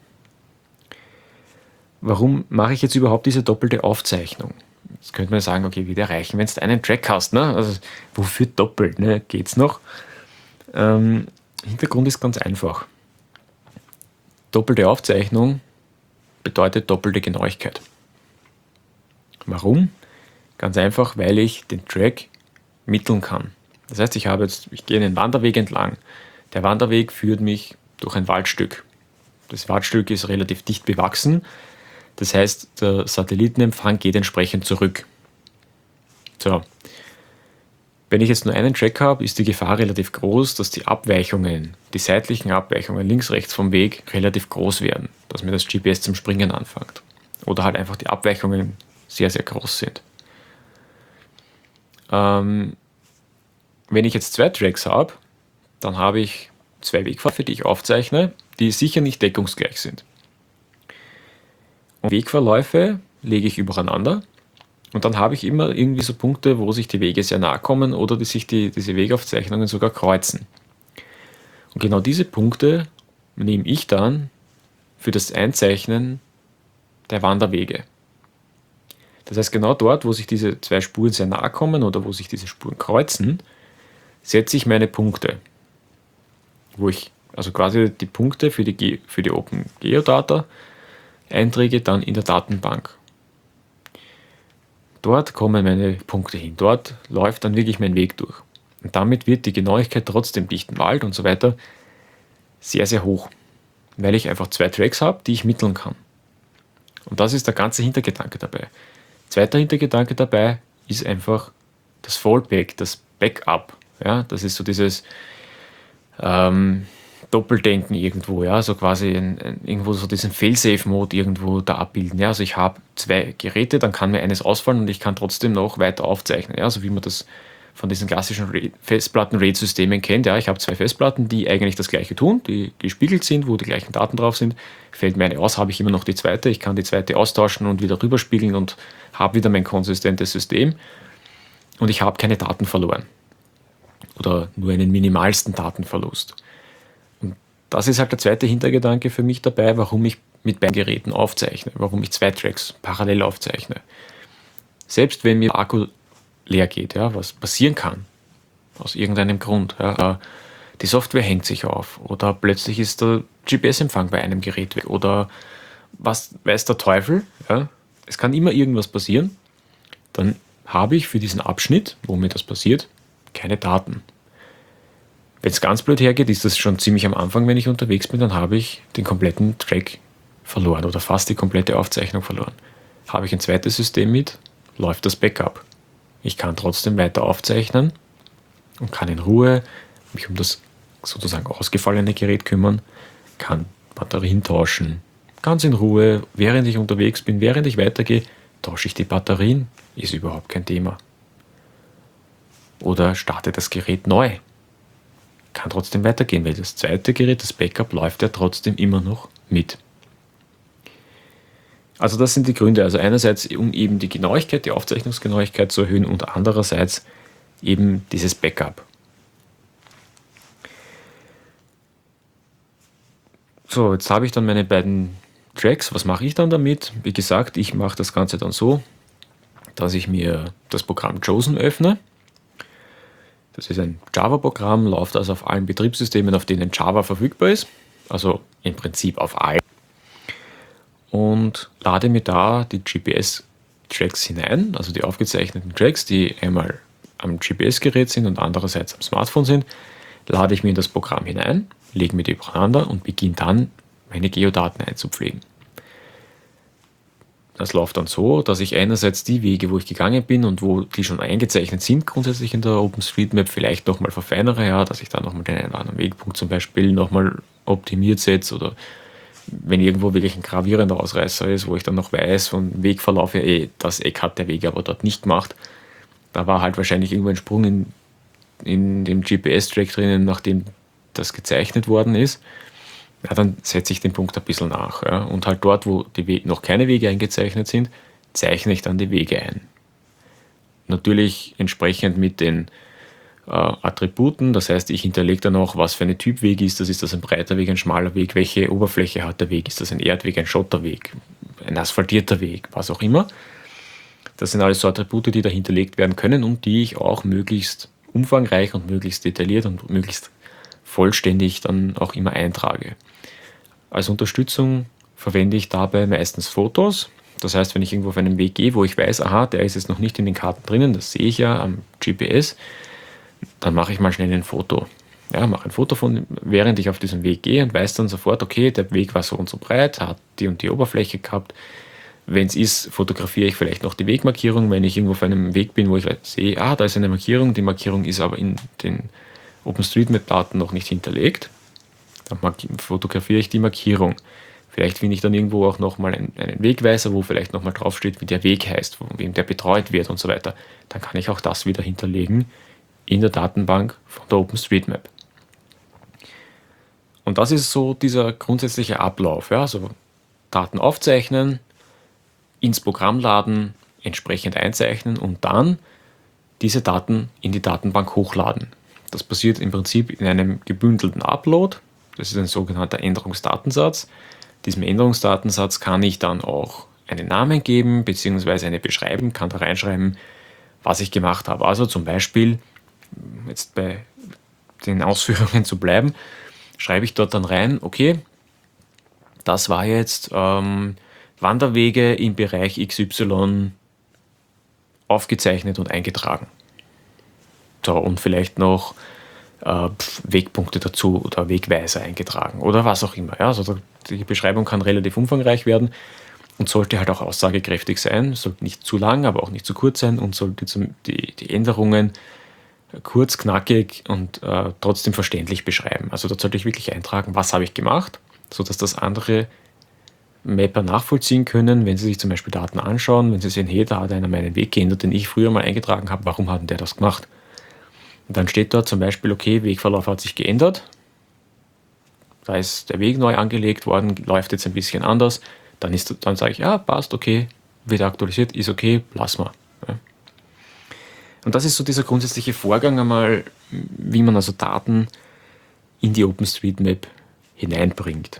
Warum mache ich jetzt überhaupt diese doppelte Aufzeichnung? Jetzt könnte man sagen, okay, wie erreichen, wenn du einen Track hast, ne? Also wofür doppelt, ne? Geht's noch? Ähm, Hintergrund ist ganz einfach. Doppelte Aufzeichnung bedeutet doppelte Genauigkeit. Warum? Ganz einfach, weil ich den Track mitteln kann. Das heißt, ich habe jetzt, ich gehe einen Wanderweg entlang. Der Wanderweg führt mich durch ein Waldstück. Das Waldstück ist relativ dicht bewachsen. Das heißt, der Satellitenempfang geht entsprechend zurück. So. Wenn ich jetzt nur einen Track habe, ist die Gefahr relativ groß, dass die Abweichungen, die seitlichen Abweichungen links, rechts vom Weg relativ groß werden, dass mir das G P S zum Springen anfängt. Oder halt einfach die Abweichungen sehr, sehr groß sind. Ähm, wenn ich jetzt zwei Tracks habe, dann habe ich zwei Wegverläufe, die ich aufzeichne, die sicher nicht deckungsgleich sind. Und Wegverläufe lege ich übereinander und dann habe ich immer irgendwie so Punkte, wo sich die Wege sehr nahe kommen oder die sich die, diese Wegaufzeichnungen sogar kreuzen. Und genau diese Punkte nehme ich dann für das Einzeichnen der Wanderwege. Das heißt, genau dort, wo sich diese zwei Spuren sehr nahe kommen oder wo sich diese Spuren kreuzen, setze ich meine Punkte. Wo ich also quasi die Punkte für die, für die OpenGeodata Einträge dann in der Datenbank. Dort kommen meine Punkte hin. Dort läuft dann wirklich mein Weg durch. Und damit wird die Genauigkeit trotz dem dichten Wald und so weiter sehr, sehr hoch. Weil ich einfach zwei Tracks habe, die ich mitteln kann. Und das ist der ganze Hintergedanke dabei. Zweiter Hintergedanke dabei ist einfach das Fallback, das Backup. Ja, das ist so dieses ähm, Doppeldenken irgendwo, ja, so quasi ein, ein, irgendwo so diesen Fail-Safe-Mode irgendwo da abbilden. Ja, also ich habe zwei Geräte, dann kann mir eines ausfallen und ich kann trotzdem noch weiter aufzeichnen. Ja, so wie man das von diesen klassischen Festplatten-RAID-Systemen kennt. Ja, ich habe zwei Festplatten, die eigentlich das gleiche tun, die gespiegelt sind, wo die gleichen Daten drauf sind. Fällt mir eine aus, habe ich immer noch die zweite. Ich kann die zweite austauschen und wieder rüberspiegeln und habe wieder mein konsistentes System. Und ich habe keine Daten verloren. Oder nur einen minimalsten Datenverlust. Und das ist halt der zweite Hintergedanke für mich dabei, warum ich mit beiden Geräten aufzeichne, warum ich zwei Tracks parallel aufzeichne. Selbst wenn mir der Akku leer geht, ja, was passieren kann, aus irgendeinem Grund. Ja, die Software hängt sich auf oder plötzlich ist der G P S-Empfang bei einem Gerät weg oder was weiß der Teufel. Ja, es kann immer irgendwas passieren. Dann habe ich für diesen Abschnitt, wo mir das passiert, keine Daten. Wenn es ganz blöd hergeht, ist das schon ziemlich am Anfang, wenn ich unterwegs bin, dann habe ich den kompletten Track verloren oder fast die komplette Aufzeichnung verloren. Habe ich ein zweites System mit, läuft das Backup. Ich kann trotzdem weiter aufzeichnen und kann in Ruhe mich um das sozusagen ausgefallene Gerät kümmern, kann Batterien tauschen. Ganz in Ruhe, während ich unterwegs bin, während ich weitergehe, tausche ich die Batterien, ist überhaupt kein Thema. Oder starte das Gerät neu. Kann trotzdem weitergehen, weil das zweite Gerät, das Backup, läuft ja trotzdem immer noch mit. Also das sind die Gründe. Also einerseits, um eben die Genauigkeit, die Aufzeichnungsgenauigkeit zu erhöhen und andererseits eben dieses Backup. So, jetzt habe ich dann meine beiden Tracks. Was mache ich dann damit? Wie gesagt, ich mache das Ganze dann so, dass ich mir das Programm Chosen öffne. Das ist ein Java-Programm, läuft also auf allen Betriebssystemen, auf denen Java verfügbar ist. Also im Prinzip auf allen. Und lade mir da die G P S-Tracks hinein, also die aufgezeichneten Tracks, die einmal am G P S-Gerät sind und andererseits am Smartphone sind, lade ich mir in das Programm hinein, lege mir die übereinander und beginne dann meine Geodaten einzupflegen. Das läuft dann so, dass ich einerseits die Wege, wo ich gegangen bin und wo die schon eingezeichnet sind, grundsätzlich in der OpenStreetMap vielleicht nochmal verfeinere, ja, dass ich da nochmal den einen oder anderen Wegpunkt zum Beispiel nochmal optimiert setze oder wenn irgendwo wirklich ein gravierender Ausreißer ist, wo ich dann noch weiß, von Wegverlauf ja eh, das Eck hat der Weg aber dort nicht gemacht. Da war halt wahrscheinlich irgendwo ein Sprung in, in dem G P S-Track drinnen, nachdem das gezeichnet worden ist. Ja, dann setze ich den Punkt ein bisschen nach. Ja. Und halt dort, wo die We- noch keine Wege eingezeichnet sind, zeichne ich dann die Wege ein. Natürlich entsprechend mit den äh, Attributen, das heißt, ich hinterlege dann auch, was für eine Typweg ist das, ist das ein breiter Weg, ein schmaler Weg, welche Oberfläche hat der Weg, ist das ein Erdweg, ein Schotterweg, ein asphaltierter Weg, was auch immer. Das sind alles so Attribute, die da hinterlegt werden können und die ich auch möglichst umfangreich und möglichst detailliert und möglichst vollständig dann auch immer eintrage. Als Unterstützung verwende ich dabei meistens Fotos. Das heißt, wenn ich irgendwo auf einen Weg gehe, wo ich weiß, aha, der ist jetzt noch nicht in den Karten drinnen, das sehe ich ja am G P S, dann mache ich mal schnell ein Foto. Ja, mache ein Foto von, während ich auf diesem Weg gehe und weiß dann sofort, okay, der Weg war so und so breit, hat die und die Oberfläche gehabt. Wenn es ist, fotografiere ich vielleicht noch die Wegmarkierung, wenn ich irgendwo auf einem Weg bin, wo ich sehe, ah, da ist eine Markierung, die Markierung ist aber in den OpenStreetMap-Daten noch nicht hinterlegt, dann fotografiere ich die Markierung. Vielleicht finde ich dann irgendwo auch nochmal einen, einen Wegweiser, wo vielleicht nochmal draufsteht, wie der Weg heißt, von wem der betreut wird und so weiter. Dann kann ich auch das wieder hinterlegen in der Datenbank von der OpenStreetMap. Und das ist so dieser grundsätzliche Ablauf. Ja? Also Daten aufzeichnen, ins Programm laden, entsprechend einzeichnen und dann diese Daten in die Datenbank hochladen. Das passiert im Prinzip in einem gebündelten Upload. Das ist ein sogenannter Änderungsdatensatz. Diesem Änderungsdatensatz kann ich dann auch einen Namen geben, beziehungsweise eine Beschreibung, kann da reinschreiben, was ich gemacht habe. Also zum Beispiel, jetzt bei den Ausführungen zu bleiben, schreibe ich dort dann rein, okay, das war jetzt ähm, Wanderwege im Bereich X Y aufgezeichnet und eingetragen. So, und vielleicht noch äh, Wegpunkte dazu oder Wegweiser eingetragen oder was auch immer. Ja, also die Beschreibung kann relativ umfangreich werden und sollte halt auch aussagekräftig sein, sollte nicht zu lang, aber auch nicht zu kurz sein und sollte zum, die, die Änderungen kurz, knackig und äh, trotzdem verständlich beschreiben. Also da sollte ich wirklich eintragen, was habe ich gemacht, sodass das andere Mapper nachvollziehen können, wenn sie sich zum Beispiel Daten anschauen, wenn sie sehen, hey, da hat einer meinen Weg geändert, den ich früher mal eingetragen habe, warum hat denn der das gemacht? Und dann steht dort zum Beispiel, okay, Wegverlauf hat sich geändert, da ist der Weg neu angelegt worden, läuft jetzt ein bisschen anders, dann, ist, dann sage ich, ja, passt, okay, wird aktualisiert, ist okay, lass mal. Ja. Und das ist so dieser grundsätzliche Vorgang einmal, wie man also Daten in die OpenStreetMap hineinbringt.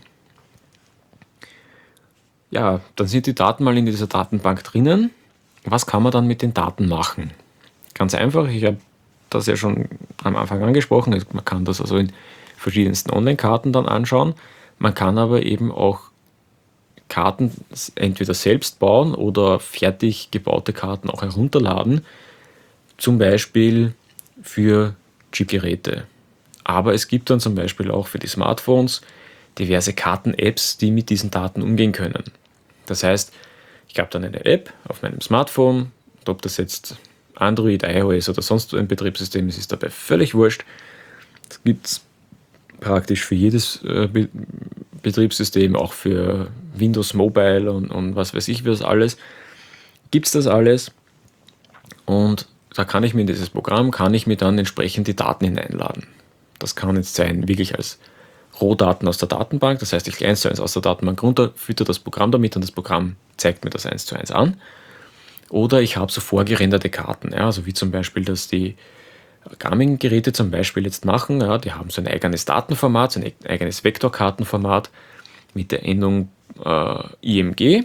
Ja, dann sind die Daten mal in dieser Datenbank drinnen. Was kann man dann mit den Daten machen? Ganz einfach, ich habe das ja schon am Anfang angesprochen, man kann das also in verschiedensten Online-Karten dann anschauen. Man kann aber eben auch Karten entweder selbst bauen oder fertig gebaute Karten auch herunterladen, zum Beispiel für Chipgeräte. Aber es gibt dann zum Beispiel auch für die Smartphones diverse Karten-Apps, die mit diesen Daten umgehen können. Das heißt, ich habe dann eine App auf meinem Smartphone, ob das jetzt Android, iOS oder sonst ein Betriebssystem ist, ist dabei völlig wurscht. Das gibt es praktisch für jedes äh, Be- Betriebssystem, auch für Windows Mobile und, und was weiß ich was alles. Gibt es das alles und da kann ich mir in dieses Programm, kann ich mir dann entsprechend die Daten hineinladen. Das kann jetzt sein, wirklich als Rohdaten aus der Datenbank, das heißt, ich eins zu eins aus der Datenbank runter, fütter das Programm damit und das Programm zeigt mir das eins zu eins an. Oder ich habe so vorgerenderte Karten, ja, also wie zum Beispiel, dass die Garmin-Geräte zum Beispiel jetzt machen, ja, die haben so ein eigenes Datenformat, so ein eigenes Vektorkartenformat mit der Endung äh, I M G.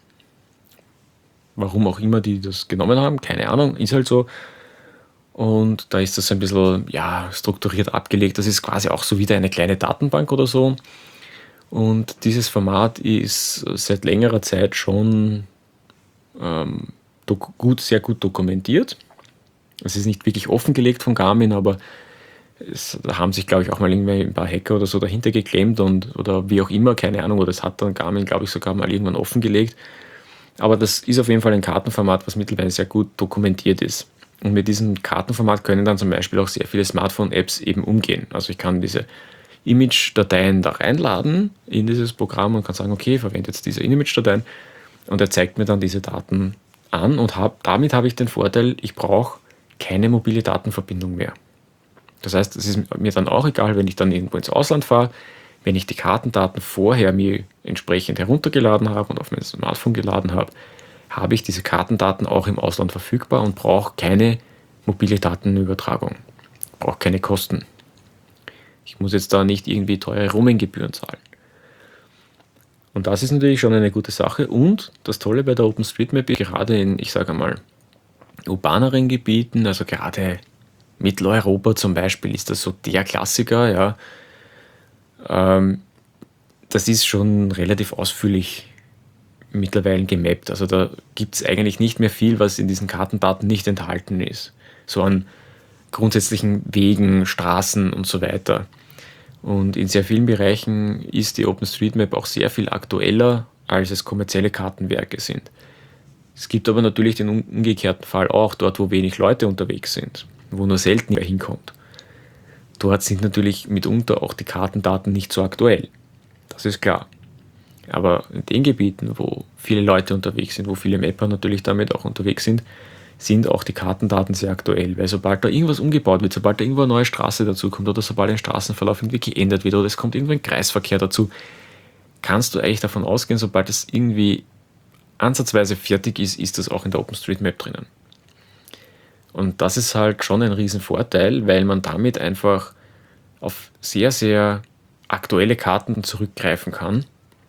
Warum auch immer die das genommen haben, keine Ahnung, ist halt so. Und da ist das ein bisschen ja, strukturiert abgelegt. Das ist quasi auch so wieder eine kleine Datenbank oder so. Und dieses Format ist seit längerer Zeit schon ähm, gut, sehr gut dokumentiert. Es ist nicht wirklich offengelegt von Garmin, aber es, da haben sich, glaube ich, auch mal irgendwie ein paar Hacker oder so dahinter geklemmt und, oder wie auch immer, keine Ahnung, oder das hat dann Garmin, glaube ich, sogar mal irgendwann offengelegt. Aber das ist auf jeden Fall ein Kartenformat, was mittlerweile sehr gut dokumentiert ist. Und mit diesem Kartenformat können dann zum Beispiel auch sehr viele Smartphone-Apps eben umgehen. Also ich kann diese Image-Dateien da reinladen in dieses Programm und kann sagen, okay, verwende jetzt diese Image-Dateien und er zeigt mir dann diese Daten an und hab, damit habe ich den Vorteil, ich brauche keine mobile Datenverbindung mehr. Das heißt, es ist mir dann auch egal, wenn ich dann irgendwo ins Ausland fahre, wenn ich die Kartendaten vorher mir entsprechend heruntergeladen habe und auf mein Smartphone geladen habe, habe ich diese Kartendaten auch im Ausland verfügbar und brauche keine mobile Datenübertragung. Brauche keine Kosten. Ich muss jetzt da nicht irgendwie teure Roaming-Gebühren zahlen. Und das ist natürlich schon eine gute Sache. Und das Tolle bei der OpenStreetMap ist, gerade in, ich sage mal, urbaneren Gebieten, also gerade Mitteleuropa zum Beispiel, ist das so der Klassiker, ja. Ähm, das ist schon relativ ausführlich mittlerweile gemappt. Also da gibt es eigentlich nicht mehr viel, was in diesen Kartendaten nicht enthalten ist. So an grundsätzlichen Wegen, Straßen und so weiter. Und in sehr vielen Bereichen ist die OpenStreetMap auch sehr viel aktueller, als es kommerzielle Kartenwerke sind. Es gibt aber natürlich den umgekehrten Fall auch, dort wo wenig Leute unterwegs sind, wo nur selten wer hinkommt. Dort sind natürlich mitunter auch die Kartendaten nicht so aktuell. Das ist klar. Aber in den Gebieten, wo viele Leute unterwegs sind, wo viele Mapper natürlich damit auch unterwegs sind, sind auch die Kartendaten sehr aktuell, weil sobald da irgendwas umgebaut wird, sobald da irgendwo eine neue Straße dazu kommt oder sobald ein Straßenverlauf irgendwie geändert wird oder es kommt irgendwo ein Kreisverkehr dazu, kannst du eigentlich davon ausgehen, sobald es irgendwie ansatzweise fertig ist, ist das auch in der OpenStreetMap drinnen. Und das ist halt schon ein Riesenvorteil, weil man damit einfach auf sehr, sehr aktuelle Karten zurückgreifen kann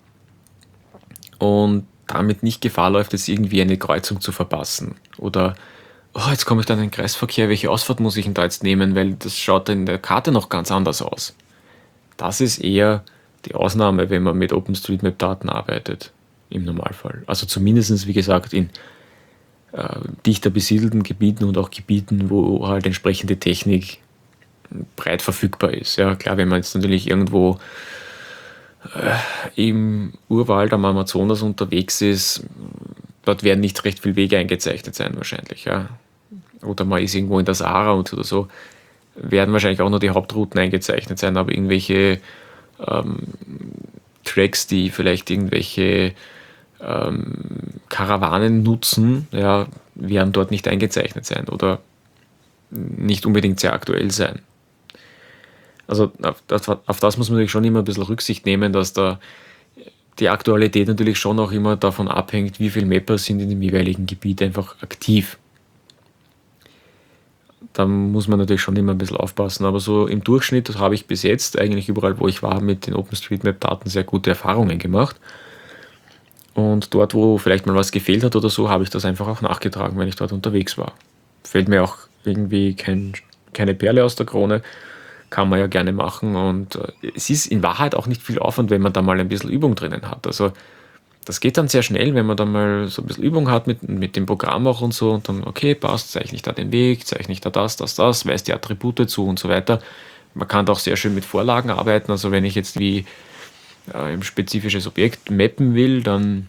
und damit nicht Gefahr läuft, jetzt irgendwie eine Kreuzung zu verpassen. Oder, oh, jetzt komme ich dann in den Kreisverkehr, welche Ausfahrt muss ich denn da jetzt nehmen, weil das schaut in der Karte noch ganz anders aus. Das ist eher die Ausnahme, wenn man mit OpenStreetMap-Daten arbeitet, im Normalfall. Also zumindest, wie gesagt, in äh, dichter besiedelten Gebieten und auch Gebieten, wo halt entsprechende Technik breit verfügbar ist. Ja, klar, wenn man jetzt natürlich irgendwo äh, im Urwald am Amazonas unterwegs ist, dort werden nicht recht viele Wege eingezeichnet sein wahrscheinlich. Ja. Oder man ist irgendwo in der Sahara und oder so, werden wahrscheinlich auch nur die Hauptrouten eingezeichnet sein, aber irgendwelche ähm, Tracks, die vielleicht irgendwelche ähm, Karawanen nutzen, ja, werden dort nicht eingezeichnet sein oder nicht unbedingt sehr aktuell sein. Also auf das, auf das muss man natürlich schon immer ein bisschen Rücksicht nehmen, dass da die Aktualität natürlich schon auch immer davon abhängt, wie viele Mapper sind in dem jeweiligen Gebiet einfach aktiv. Da muss man natürlich schon immer ein bisschen aufpassen, aber so im Durchschnitt habe ich bis jetzt eigentlich überall, wo ich war, mit den OpenStreetMap-Daten sehr gute Erfahrungen gemacht. Und dort, wo vielleicht mal was gefehlt hat oder so, habe ich das einfach auch nachgetragen, wenn ich dort unterwegs war. Fällt mir auch irgendwie kein, keine Perle aus der Krone, kann man ja gerne machen. Und es ist in Wahrheit auch nicht viel Aufwand, wenn man da mal ein bisschen Übung drinnen hat. Also das geht dann sehr schnell, wenn man dann mal so ein bisschen Übung hat mit, mit dem Programm auch und so und dann, okay, passt, zeichne ich da den Weg, zeichne ich da das, das, das, weiß die Attribute zu und so weiter. Man kann da auch sehr schön mit Vorlagen arbeiten. Also wenn ich jetzt wie äh, ein spezifisches Objekt mappen will, dann,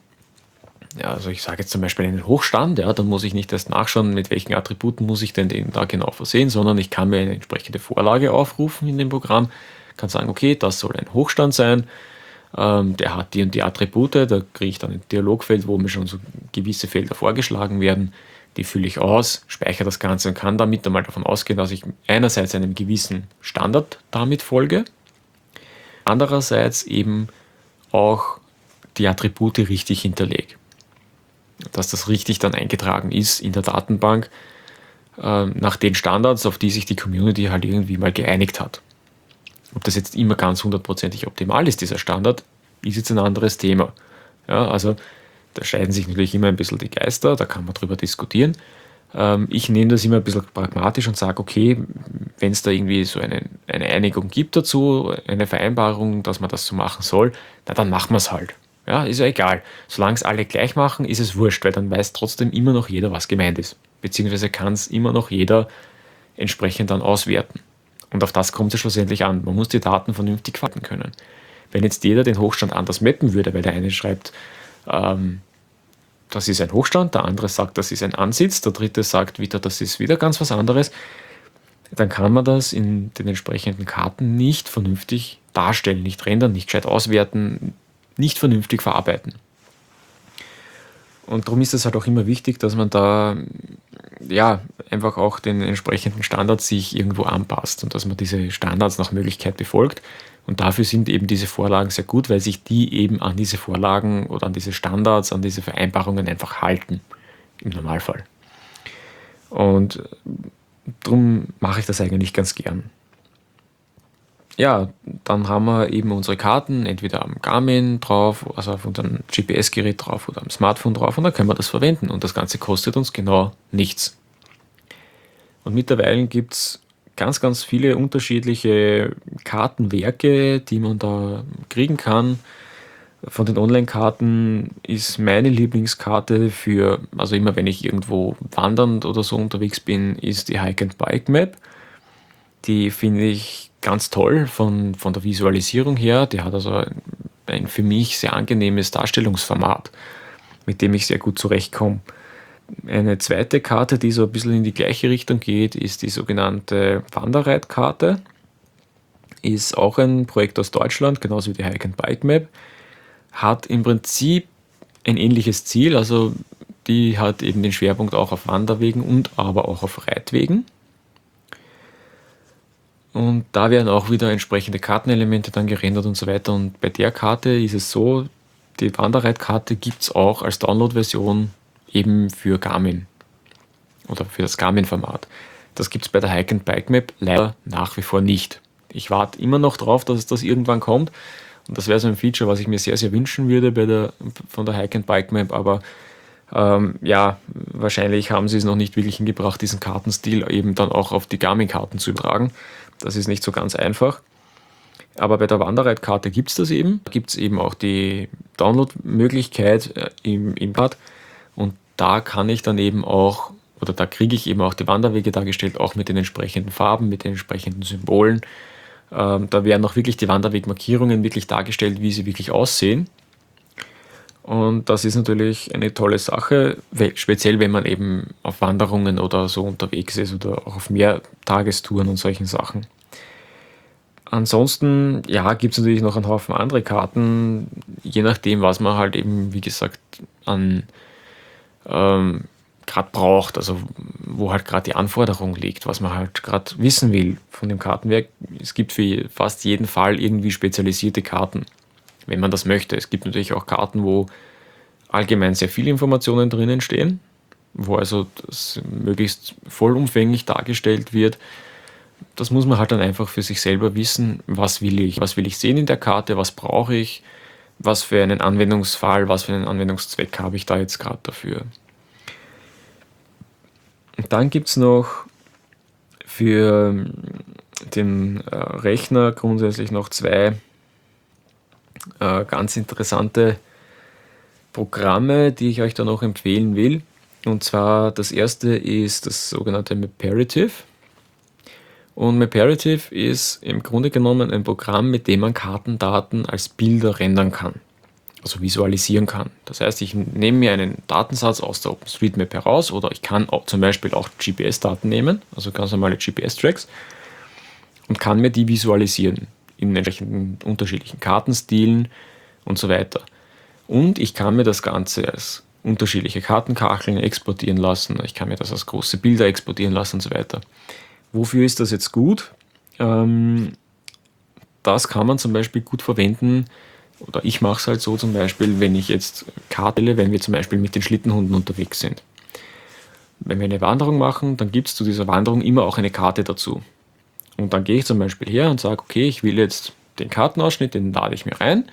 ja, also ich sage jetzt zum Beispiel einen Hochstand, ja, dann muss ich nicht erst nachschauen, mit welchen Attributen muss ich denn den da genau versehen, sondern ich kann mir eine entsprechende Vorlage aufrufen in dem Programm, kann sagen, okay, das soll ein Hochstand sein, ähm, der hat die und die Attribute, da kriege ich dann ein Dialogfeld, wo mir schon so gewisse Felder vorgeschlagen werden, die fülle ich aus, speichere das Ganze und kann damit einmal davon ausgehen, dass ich einerseits einem gewissen Standard damit folge, andererseits eben auch die Attribute richtig hinterlege. Dass das richtig dann eingetragen ist in der Datenbank äh, nach den Standards, auf die sich die Community halt irgendwie mal geeinigt hat. Ob das jetzt immer ganz hundertprozentig optimal ist, dieser Standard, ist jetzt ein anderes Thema. Ja, also da scheiden sich natürlich immer ein bisschen die Geister, da kann man drüber diskutieren. Ähm, ich nehme das immer ein bisschen pragmatisch und sage, okay, wenn es da irgendwie so eine, eine Einigung gibt dazu, eine Vereinbarung, dass man das so machen soll, na dann machen wir es halt. Ja, ist ja egal. Solange es alle gleich machen, ist es wurscht, weil dann weiß trotzdem immer noch jeder, was gemeint ist. Beziehungsweise kann es immer noch jeder entsprechend dann auswerten. Und auf das kommt es schlussendlich an. Man muss die Daten vernünftig verwalten können. Wenn jetzt jeder den Hochstand anders mappen würde, weil der eine schreibt, ähm, das ist ein Hochstand, der andere sagt, das ist ein Ansitz, der dritte sagt wieder, das ist wieder ganz was anderes, dann kann man das in den entsprechenden Karten nicht vernünftig darstellen, nicht rendern, nicht gescheit auswerten, nicht vernünftig verarbeiten. Und darum ist es halt auch immer wichtig, dass man da ja einfach auch den entsprechenden Standards sich irgendwo anpasst und dass man diese Standards nach Möglichkeit befolgt. Und dafür sind eben diese Vorlagen sehr gut, weil sich die eben an diese Vorlagen oder an diese Standards, an diese Vereinbarungen einfach halten, im Normalfall. Und darum mache ich das eigentlich ganz gern. Ja, dann haben wir eben unsere Karten entweder am Garmin drauf, also auf unserem G P S-Gerät drauf oder am Smartphone drauf und dann können wir das verwenden und das Ganze kostet uns genau nichts. Und mittlerweile gibt es ganz, ganz viele unterschiedliche Kartenwerke, die man da kriegen kann. Von den Online-Karten ist meine Lieblingskarte für, also immer wenn ich irgendwo wandernd oder so unterwegs bin, ist die Hike and Bike Map. Die finde ich ganz toll von, von der Visualisierung her. Die hat also ein, ein für mich sehr angenehmes Darstellungsformat, mit dem ich sehr gut zurechtkomme. Eine zweite Karte, die so ein bisschen in die gleiche Richtung geht, ist die sogenannte Wanderreitkarte. Ist auch ein Projekt aus Deutschland, genauso wie die Hike and Bike Map. Hat im Prinzip ein ähnliches Ziel, also Die hat eben den Schwerpunkt auch auf Wanderwegen und aber auch auf Reitwegen. Und da werden auch wieder entsprechende Kartenelemente dann gerendert und so weiter. Und bei der Karte ist es so, die Wanderreitkarte gibt es auch als Download-Version eben für Garmin oder für das Garmin-Format. Das gibt es bei der Hike and Bike Map leider nach wie vor nicht. Ich warte immer noch drauf, dass das irgendwann kommt. Und das wäre so ein Feature, was ich mir sehr, sehr wünschen würde bei der, von der Hike and Bike Map. Aber ähm, ja, wahrscheinlich haben sie es noch nicht wirklich hingebracht, diesen Kartenstil eben dann auch auf die Garmin-Karten zu übertragen. Das ist nicht so ganz einfach. Aber bei der Wanderreitkarte gibt es das eben. Da gibt es eben auch die Download-Möglichkeit äh, im, im Pad. Und da kann ich dann eben auch, oder da kriege ich eben auch die Wanderwege dargestellt, auch mit den entsprechenden Farben, mit den entsprechenden Symbolen. Ähm, da werden auch wirklich die Wanderwegmarkierungen wirklich dargestellt, wie sie wirklich aussehen. Und das ist natürlich eine tolle Sache, speziell wenn man eben auf Wanderungen oder so unterwegs ist oder auch auf Mehrtagestouren und solchen Sachen. Ansonsten, ja, gibt es natürlich noch einen Haufen andere Karten, je nachdem, was man halt eben, wie gesagt, an ähm, gerade braucht, also wo halt gerade die Anforderung liegt, was man halt gerade wissen will von dem Kartenwerk. Es gibt für fast jeden Fall irgendwie spezialisierte Karten, wenn man das möchte. Es gibt natürlich auch Karten, wo allgemein sehr viele Informationen drinnen stehen, wo also das möglichst vollumfänglich dargestellt wird. Das muss man halt dann einfach für sich selber wissen, was will ich, was will ich sehen in der Karte, was brauche ich, was für einen Anwendungsfall, was für einen Anwendungszweck habe ich da jetzt gerade dafür. Und dann gibt es noch für den äh, Rechner grundsätzlich noch zwei äh, ganz interessante Programme, die ich euch da noch empfehlen will. Und zwar das erste ist das sogenannte Maperative. Und Maperative ist im Grunde genommen ein Programm, mit dem man Kartendaten als Bilder rendern kann, also visualisieren kann. Das heißt, ich nehme mir einen Datensatz aus der OpenStreetMap heraus oder ich kann auch zum Beispiel auch G P S-Daten nehmen, also ganz normale G P S-Tracks, und kann mir die visualisieren in entsprechenden unterschiedlichen Kartenstilen und so weiter. Und ich kann mir das Ganze als unterschiedliche Kartenkacheln exportieren lassen, ich kann mir das als große Bilder exportieren lassen und so weiter. Wofür ist das jetzt gut? Ähm, das kann man zum Beispiel gut verwenden, oder ich mache es halt so zum Beispiel, wenn ich jetzt Karte, wenn wir zum Beispiel mit den Schlittenhunden unterwegs sind. Wenn wir eine Wanderung machen, dann gibt es zu dieser Wanderung immer auch eine Karte dazu. Und dann gehe ich zum Beispiel her und sage, okay, ich will jetzt den Kartenausschnitt, den lade ich mir ein.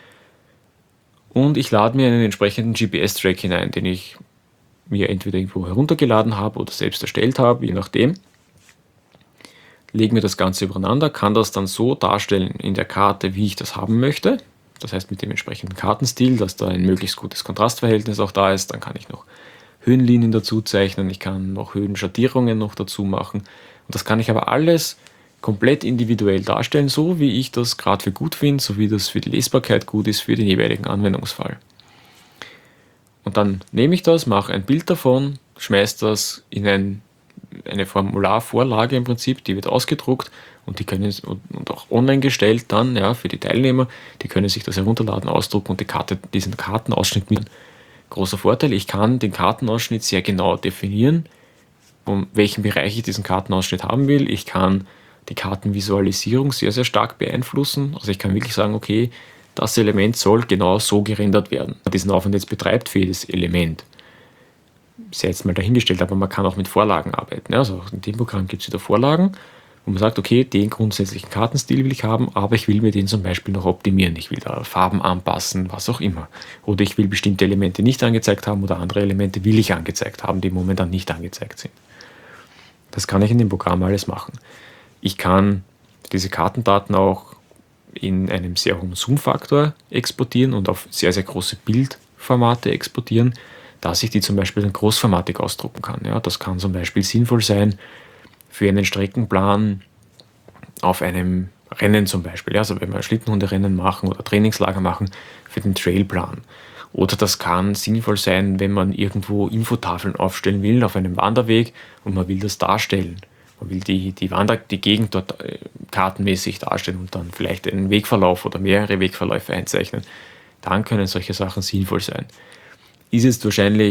Und ich lade mir einen entsprechenden G P S-Track hinein, den ich mir entweder irgendwo heruntergeladen habe oder selbst erstellt habe, je nachdem. Lege mir das Ganze übereinander, kann das dann so darstellen in der Karte, wie ich das haben möchte. Das heißt mit dem entsprechenden Kartenstil, dass da ein möglichst gutes Kontrastverhältnis auch da ist. Dann kann ich noch Höhenlinien dazu zeichnen, ich kann noch Höhenschattierungen noch dazu machen. Und das kann ich aber alles komplett individuell darstellen, so wie ich das gerade für gut finde, so wie das für die Lesbarkeit gut ist für den jeweiligen Anwendungsfall. Und dann nehme ich das, mache ein Bild davon, schmeiße das in ein eine Formularvorlage im Prinzip, die wird ausgedruckt und die können und auch online gestellt dann, ja, für die Teilnehmer, die können sich das herunterladen, ausdrucken und die Karte, diesen Kartenausschnitt mit. Großer Vorteil, ich kann den Kartenausschnitt sehr genau definieren, um welchen Bereich ich diesen Kartenausschnitt haben will. Ich kann die Kartenvisualisierung sehr, sehr stark beeinflussen. Also ich kann wirklich sagen, okay, das Element soll genau so gerendert werden. Diesen Aufwand jetzt betreibt für jedes Element. Ist ja jetzt mal dahingestellt, aber man kann auch mit Vorlagen arbeiten. Also in dem Programm gibt es wieder Vorlagen, wo man sagt, okay, den grundsätzlichen Kartenstil will ich haben, aber ich will mir den zum Beispiel noch optimieren. Ich will da Farben anpassen, was auch immer. Oder ich will bestimmte Elemente nicht angezeigt haben oder andere Elemente will ich angezeigt haben, die momentan nicht angezeigt sind. Das kann ich in dem Programm alles machen. Ich kann diese Kartendaten auch in einem sehr hohen Zoom-Faktor exportieren und auf sehr, sehr große Bildformate exportieren, dass ich die zum Beispiel in großformatig ausdrucken kann. Ja, das kann zum Beispiel sinnvoll sein für einen Streckenplan auf einem Rennen zum Beispiel. Ja, also wenn wir Schlittenhunderennen machen oder Trainingslager machen für den Trailplan. Oder das kann sinnvoll sein, wenn man irgendwo Infotafeln aufstellen will auf einem Wanderweg und man will das darstellen. Man will die, die, Wander-, die Gegend dort äh, kartenmäßig darstellen und dann vielleicht einen Wegverlauf oder mehrere Wegverläufe einzeichnen. Dann können solche Sachen sinnvoll sein. Ist jetzt wahrscheinlich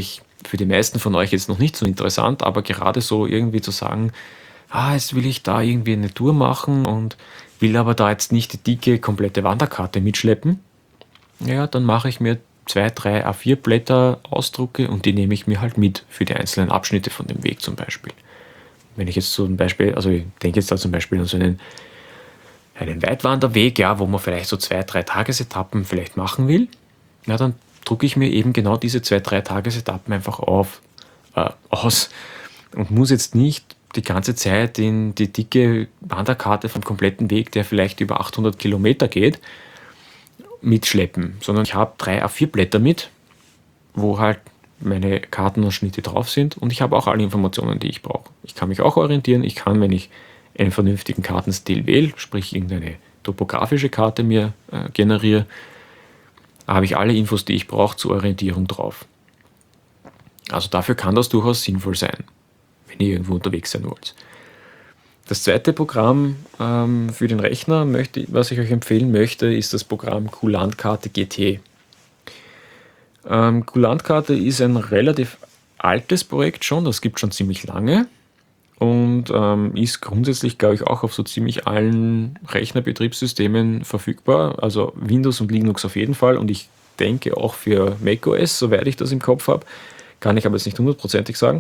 für die meisten von euch jetzt noch nicht so interessant, aber gerade so irgendwie zu sagen, ah, jetzt will ich da irgendwie eine Tour machen und will aber da jetzt nicht die dicke, komplette Wanderkarte mitschleppen, ja, dann mache ich mir zwei, drei A vier Blätter Ausdrucke und die nehme ich mir halt mit für die einzelnen Abschnitte von dem Weg zum Beispiel. Wenn ich jetzt zum Beispiel, also ich denke jetzt da zum Beispiel an so einen, einen Weitwanderweg, ja, wo man vielleicht so zwei, drei Tagesetappen vielleicht machen will, ja, dann drucke ich mir eben genau diese zwei, drei Tagesetappen einfach auf, äh, aus und muss jetzt nicht die ganze Zeit in die dicke Wanderkarte vom kompletten Weg, der vielleicht über achthundert Kilometer geht, mitschleppen, sondern ich habe drei A vier Blätter mit, wo halt meine Kartenausschnitte drauf sind und ich habe auch alle Informationen, die ich brauche. Ich kann mich auch orientieren, ich kann, wenn ich einen vernünftigen Kartenstil wähle, sprich irgendeine topografische Karte mir äh, generiere, habe ich alle Infos, die ich brauche zur Orientierung drauf. Also dafür kann das durchaus sinnvoll sein, wenn ihr irgendwo unterwegs sein wollt. Das zweite Programm ähm, für den Rechner, möchte, was ich euch empfehlen möchte, ist das Programm Kulantkarte G T. Ähm, Kulantkarte ist ein relativ altes Projekt schon, das gibt schon ziemlich lange und ähm, ist grundsätzlich, glaube ich, auch auf so ziemlich allen Rechnerbetriebssystemen verfügbar, also Windows und Linux auf jeden Fall und ich denke auch für macOS, soweit ich das im Kopf habe, kann ich aber jetzt nicht hundertprozentig sagen.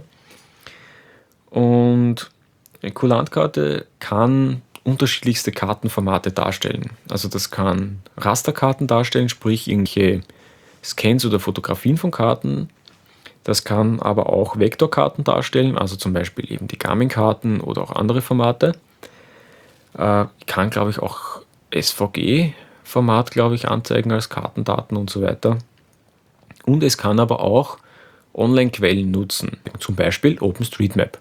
Und eine Kulantkarte kann unterschiedlichste Kartenformate darstellen. Also das kann Rasterkarten darstellen, sprich irgendwelche Scans oder Fotografien von Karten. Das kann aber auch Vektorkarten darstellen, also zum Beispiel eben die Garmin-Karten oder auch andere Formate. Äh, kann, glaube ich, auch S V G-Format, glaube ich, anzeigen als Kartendaten und so weiter. Und es kann aber auch Online-Quellen nutzen, zum Beispiel OpenStreetMap.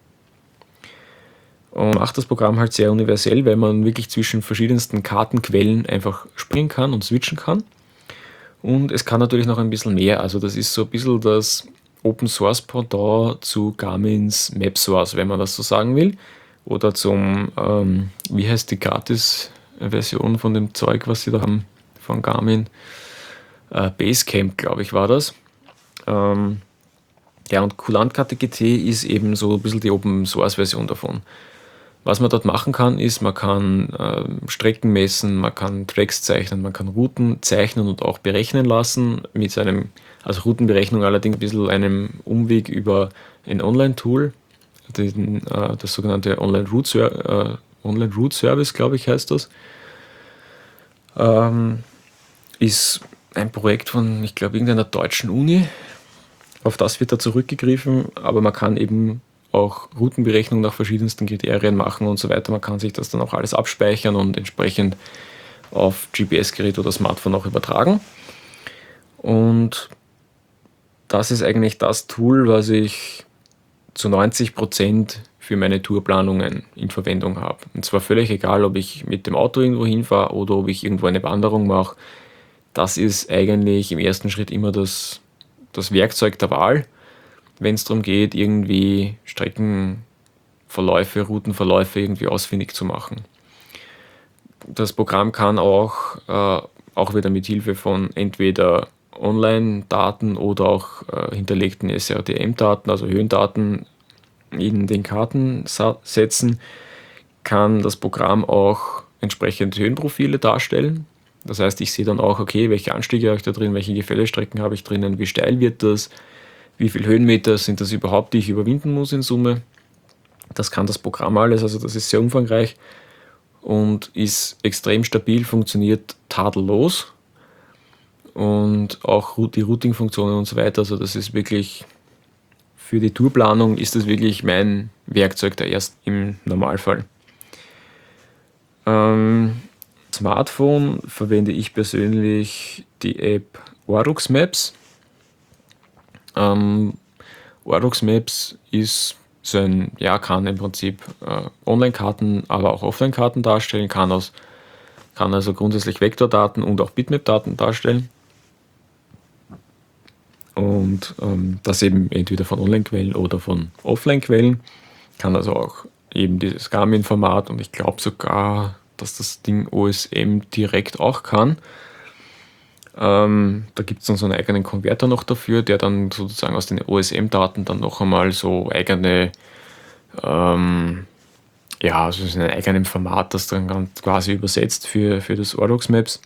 Und macht das Programm halt sehr universell, weil man wirklich zwischen verschiedensten Kartenquellen einfach springen kann und switchen kann. Und es kann natürlich noch ein bisschen mehr. Also das ist so ein bisschen das Open Source Pendant zu Garmin's MapSource, wenn man das so sagen will. Oder zum, ähm, wie heißt die Gratis-Version von dem Zeug, was sie da haben, von Garmin. Äh, Basecamp, glaube ich, war das. Ähm, ja, und Kulantkarte G T ist eben so ein bisschen die Open Source Version davon. Was man dort machen kann, ist, man kann äh, Strecken messen, man kann Tracks zeichnen, man kann Routen zeichnen und auch berechnen lassen mit seinem, also Routenberechnung allerdings ein bisschen einem Umweg über ein Online-Tool, den, äh, das sogenannte Online-Route äh, Online-Route-Service, glaube ich, heißt das. Ähm, ist ein Projekt von, ich glaube, irgendeiner deutschen Uni. Auf das wird da zurückgegriffen, aber man kann eben auch Routenberechnung nach verschiedensten Kriterien machen und so weiter. Man kann sich das dann auch alles abspeichern und entsprechend auf G P S-Gerät oder Smartphone auch übertragen. Und das ist eigentlich das Tool, was ich zu neunzig Prozent für meine Tourplanungen in Verwendung habe. Und zwar völlig egal, ob ich mit dem Auto irgendwo hinfahre oder ob ich irgendwo eine Wanderung mache. Das ist eigentlich im ersten Schritt immer das, das Werkzeug der Wahl, wenn es darum geht, irgendwie Streckenverläufe, Routenverläufe irgendwie ausfindig zu machen. Das Programm kann auch, äh, auch wieder mit Hilfe von entweder Online-Daten oder auch äh, hinterlegten S R T M-Daten, also Höhendaten in den Karten setzen, kann das Programm auch entsprechend Höhenprofile darstellen. Das heißt, ich sehe dann auch, okay, welche Anstiege habe ich da drin, welche Gefällestrecken habe ich drinnen, wie steil wird das, wie viele Höhenmeter sind das überhaupt, die ich überwinden muss in Summe. Das kann das Programm alles, also das ist sehr umfangreich und ist extrem stabil, funktioniert tadellos und auch die Routing-Funktionen und so weiter, also das ist wirklich, für die Tourplanung ist das wirklich mein Werkzeug da erst im Normalfall. Ähm, Smartphone verwende ich persönlich die App Orux Maps. Ähm, Orux Maps ist so ein, ja, kann im Prinzip äh, Online-Karten, aber auch Offline-Karten darstellen, kann, aus, kann also grundsätzlich Vektordaten und auch Bitmap-Daten darstellen. Und ähm, das eben entweder von Online-Quellen oder von Offline-Quellen. Kann also auch eben dieses Garmin-Format und ich glaube sogar, dass das Ding O S M direkt auch kann. Ähm, da gibt es dann so einen eigenen Konverter noch dafür, der dann sozusagen aus den O S M-Daten dann noch einmal so eigene, ähm, ja, also in einem eigenen Format, das dann ganz quasi übersetzt für, für das Orox Maps.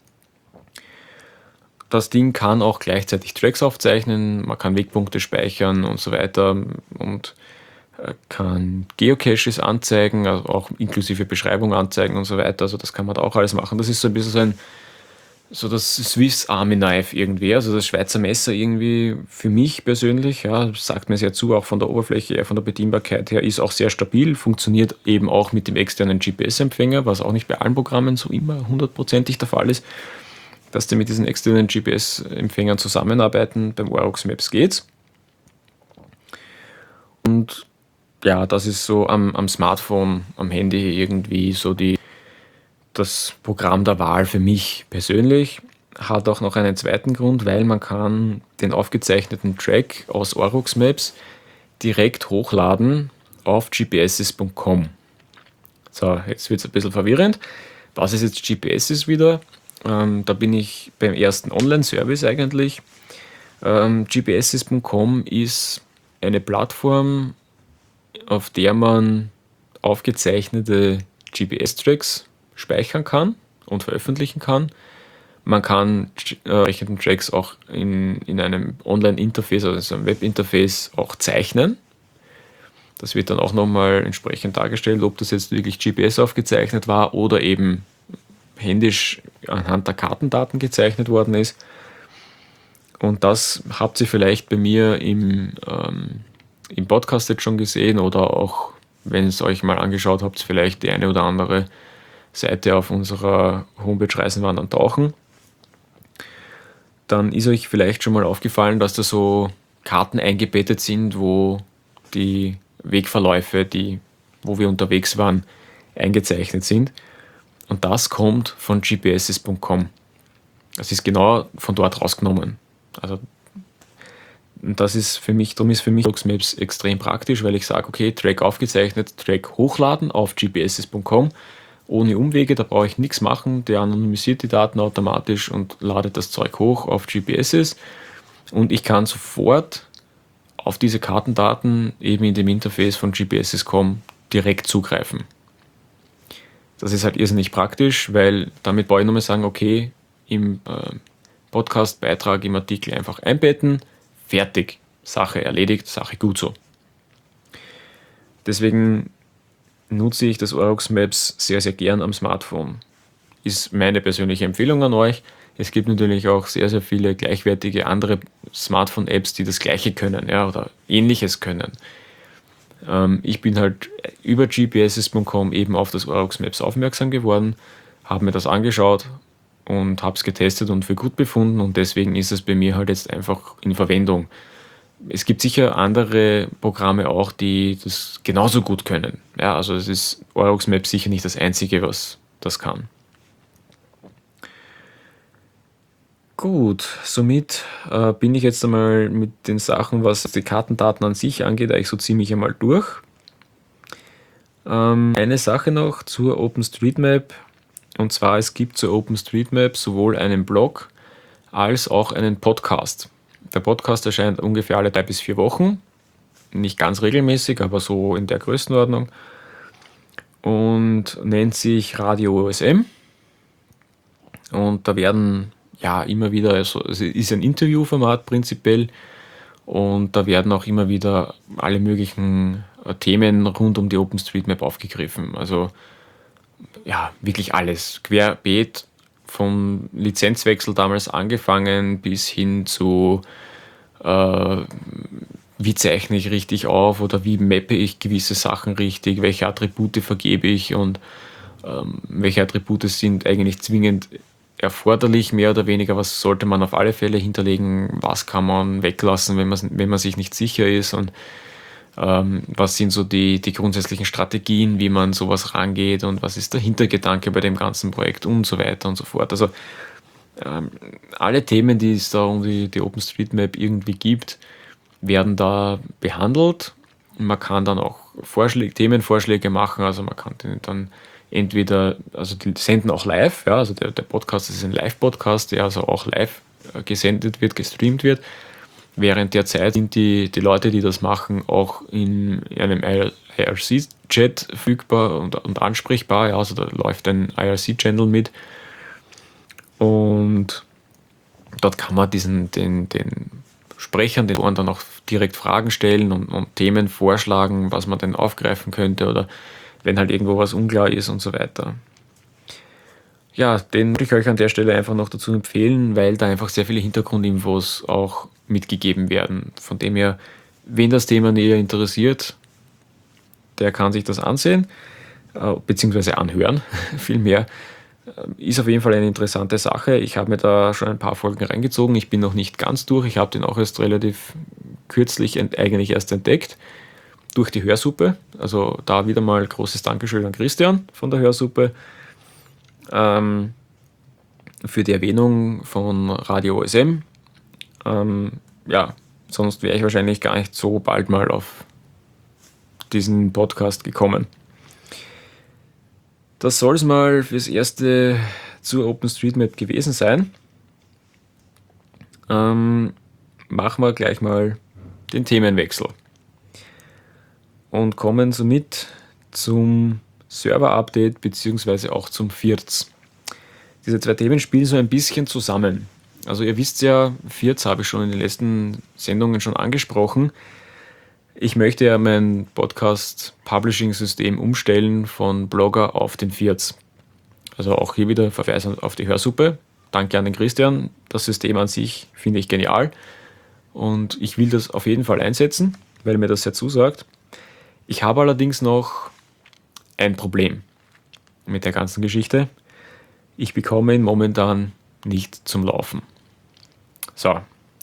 Das Ding kann auch gleichzeitig Tracks aufzeichnen, man kann Wegpunkte speichern und so weiter und äh, kann Geocaches anzeigen, also auch inklusive Beschreibung anzeigen und so weiter. Also das kann man da auch alles machen. Das ist so ein bisschen so ein so das Swiss Army Knife irgendwie, also das Schweizer Messer irgendwie für mich persönlich, ja, sagt mir sehr zu, auch von der Oberfläche her, von der Bedienbarkeit her, ist auch sehr stabil, funktioniert eben auch mit dem externen G P S-Empfänger, was auch nicht bei allen Programmen so immer hundertprozentig der Fall ist, dass die mit diesen externen G P S-Empfängern zusammenarbeiten. Beim Orox Maps geht's. Und ja, das ist so am, am Smartphone, am Handy irgendwie so die das Programm der Wahl für mich persönlich. Hat auch noch einen zweiten Grund, weil man kann den aufgezeichneten Track aus Orox Maps direkt hochladen auf G P S S punkt com. So, jetzt wird es ein bisschen verwirrend. Was ist jetzt G P S S wieder? Ähm, da bin ich beim ersten Online-Service eigentlich. Ähm, G P S S punkt com ist eine Plattform, auf der man aufgezeichnete G P S-Tracks speichern kann und veröffentlichen kann. Man kann entsprechenden äh, Tracks auch in, in einem Online-Interface, also einem Web-Interface auch zeichnen. Das wird dann auch nochmal entsprechend dargestellt, ob das jetzt wirklich G P S aufgezeichnet war oder eben händisch anhand der Kartendaten gezeichnet worden ist. Und das habt ihr vielleicht bei mir im, ähm, im Podcast jetzt schon gesehen oder auch, wenn ihr es euch mal angeschaut habt, vielleicht die eine oder andere Seite auf unserer Homepage Reisenwandern tauchen. Dann ist euch vielleicht schon mal aufgefallen, dass da so Karten eingebettet sind, wo die Wegverläufe, die, wo wir unterwegs waren, eingezeichnet sind. Und das kommt von G P S S punkt com. Das ist genau von dort rausgenommen. Also das ist für mich, darum ist für mich Orox Maps extrem praktisch, weil ich sage, okay, Track aufgezeichnet, Track hochladen auf G P S S punkt com. Ohne Umwege, da brauche ich nichts machen, der anonymisiert die Daten automatisch und ladet das Zeug hoch auf G P S S und ich kann sofort auf diese Kartendaten eben in dem Interface von G P S S punkt com direkt zugreifen. Das ist halt irrsinnig praktisch, weil damit brauche ich nur mal sagen, okay, im äh, Podcast-Beitrag, im Artikel einfach einbetten, fertig, Sache erledigt, Sache gut so. Deswegen nutze ich das Orox Maps sehr, sehr gern am Smartphone. Ist meine persönliche Empfehlung an euch. Es gibt natürlich auch sehr, sehr viele gleichwertige andere Smartphone-Apps, die das Gleiche können, ja, oder Ähnliches können. Ähm, ich bin halt über G P S S punkt com eben auf das Orox Maps aufmerksam geworden, habe mir das angeschaut und habe es getestet und für gut befunden und deswegen ist es bei mir halt jetzt einfach in Verwendung. Es gibt sicher andere Programme auch, die das genauso gut können. Ja, also es ist Orox Maps sicher nicht das einzige, was das kann. Gut, somit äh, bin ich jetzt einmal mit den Sachen, was die Kartendaten an sich angeht, eigentlich so ziemlich einmal durch. Ähm, eine Sache noch zur OpenStreetMap, und zwar es gibt zur OpenStreetMap sowohl einen Blog als auch einen Podcast. Der Podcast erscheint ungefähr alle drei bis vier Wochen. Nicht ganz regelmäßig, aber so in der Größenordnung. Und nennt sich Radio O S M. Und da werden ja immer wieder, also es ist ein Interviewformat prinzipiell. Und da werden auch immer wieder alle möglichen Themen rund um die OpenStreetMap aufgegriffen. Also ja, wirklich alles. Querbeet. Vom Lizenzwechsel damals angefangen bis hin zu äh, wie zeichne ich richtig auf oder wie mappe ich gewisse Sachen richtig, welche Attribute vergebe ich und ähm, welche Attribute sind eigentlich zwingend erforderlich, mehr oder weniger, was sollte man auf alle Fälle hinterlegen, was kann man weglassen, wenn man, wenn man sich nicht sicher ist und ähm, was sind so die, die grundsätzlichen Strategien, wie man sowas rangeht und was ist der Hintergedanke bei dem ganzen Projekt und so weiter und so fort. Also ähm, alle Themen, die es da um die, die OpenStreetMap irgendwie gibt, werden da behandelt. Man kann dann auch Vorschläge, Themenvorschläge machen, also man kann dann entweder, also die senden auch live, ja, also der, der Podcast ist ein Live-Podcast, der also auch live äh, gesendet wird, gestreamt wird. Während der Zeit sind die, die Leute, die das machen, auch in einem I R C-Chat verfügbar und, und ansprechbar. Ja, also da läuft ein I R C-Channel mit. Und dort kann man diesen, den, den Sprechern, den Ohren dann auch direkt Fragen stellen und, und Themen vorschlagen, was man denn aufgreifen könnte oder wenn halt irgendwo was unklar ist und so weiter. Ja, den würde ich euch an der Stelle einfach noch dazu empfehlen, weil da einfach sehr viele Hintergrundinfos auch mitgegeben werden. Von dem her, wen das Thema näher interessiert, der kann sich das ansehen, äh, beziehungsweise anhören, vielmehr. Ist auf jeden Fall eine interessante Sache. Ich habe mir da schon ein paar Folgen reingezogen. Ich bin noch nicht ganz durch. Ich habe den auch erst relativ kürzlich ent- eigentlich erst entdeckt. Durch die Hörsuppe. Also da wieder mal großes Dankeschön an Christian von der Hörsuppe. Ähm, für die Erwähnung von Radio O S M. Ähm, ja, sonst wäre ich wahrscheinlich gar nicht so bald mal auf diesen Podcast gekommen. Das soll es mal fürs Erste zur OpenStreetMap gewesen sein. Ähm, machen wir gleich mal den Themenwechsel und kommen somit zum Server-Update bzw. auch zum V I R Z. Diese zwei Themen spielen so ein bisschen zusammen. Also ihr wisst ja, V I R Z habe ich schon in den letzten Sendungen schon angesprochen. Ich möchte ja mein Podcast-Publishing-System umstellen von Blogger auf den V I R Z. Also auch hier wieder Verweis auf die Hörsuppe. Danke an den Christian. Das System an sich finde ich genial. Und ich will das auf jeden Fall einsetzen, weil mir das sehr zusagt. Ich habe allerdings noch ein Problem mit der ganzen Geschichte. Ich bekomme ihn momentan nicht zum Laufen. So.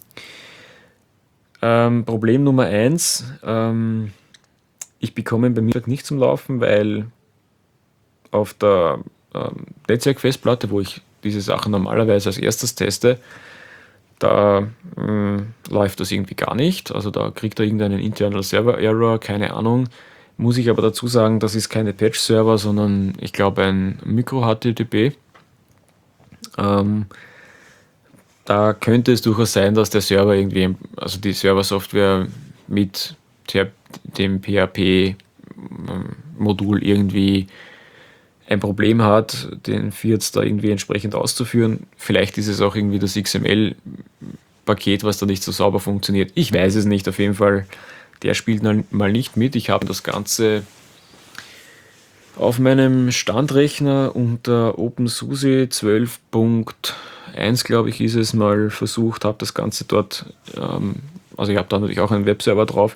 Ähm, Problem Nummer eins. Ähm, ich bekomme ihn bei mir nicht zum Laufen, weil auf der ähm, Netzwerkfestplatte, wo ich diese Sachen normalerweise als erstes teste, da mh, läuft das irgendwie gar nicht. Also da kriegt er irgendeinen Internal Server Error, keine Ahnung. Muss ich aber dazu sagen, das ist keine Patch-Server, sondern ich glaube ein Micro-H T T P. Ähm, da könnte es durchaus sein, dass der Server irgendwie, also die Server-Software mit dem P H P-Modul irgendwie ein Problem hat, den V I R Z da irgendwie entsprechend auszuführen. Vielleicht ist es auch irgendwie das X M L-Paket, was da nicht so sauber funktioniert. Ich weiß es nicht, auf jeden Fall. Der spielt mal nicht mit. Ich habe das Ganze auf meinem Standrechner unter OpenSUSE zwölf Punkt eins, glaube ich, ist es mal versucht, habe das Ganze dort, ähm, also ich habe da natürlich auch einen Webserver drauf,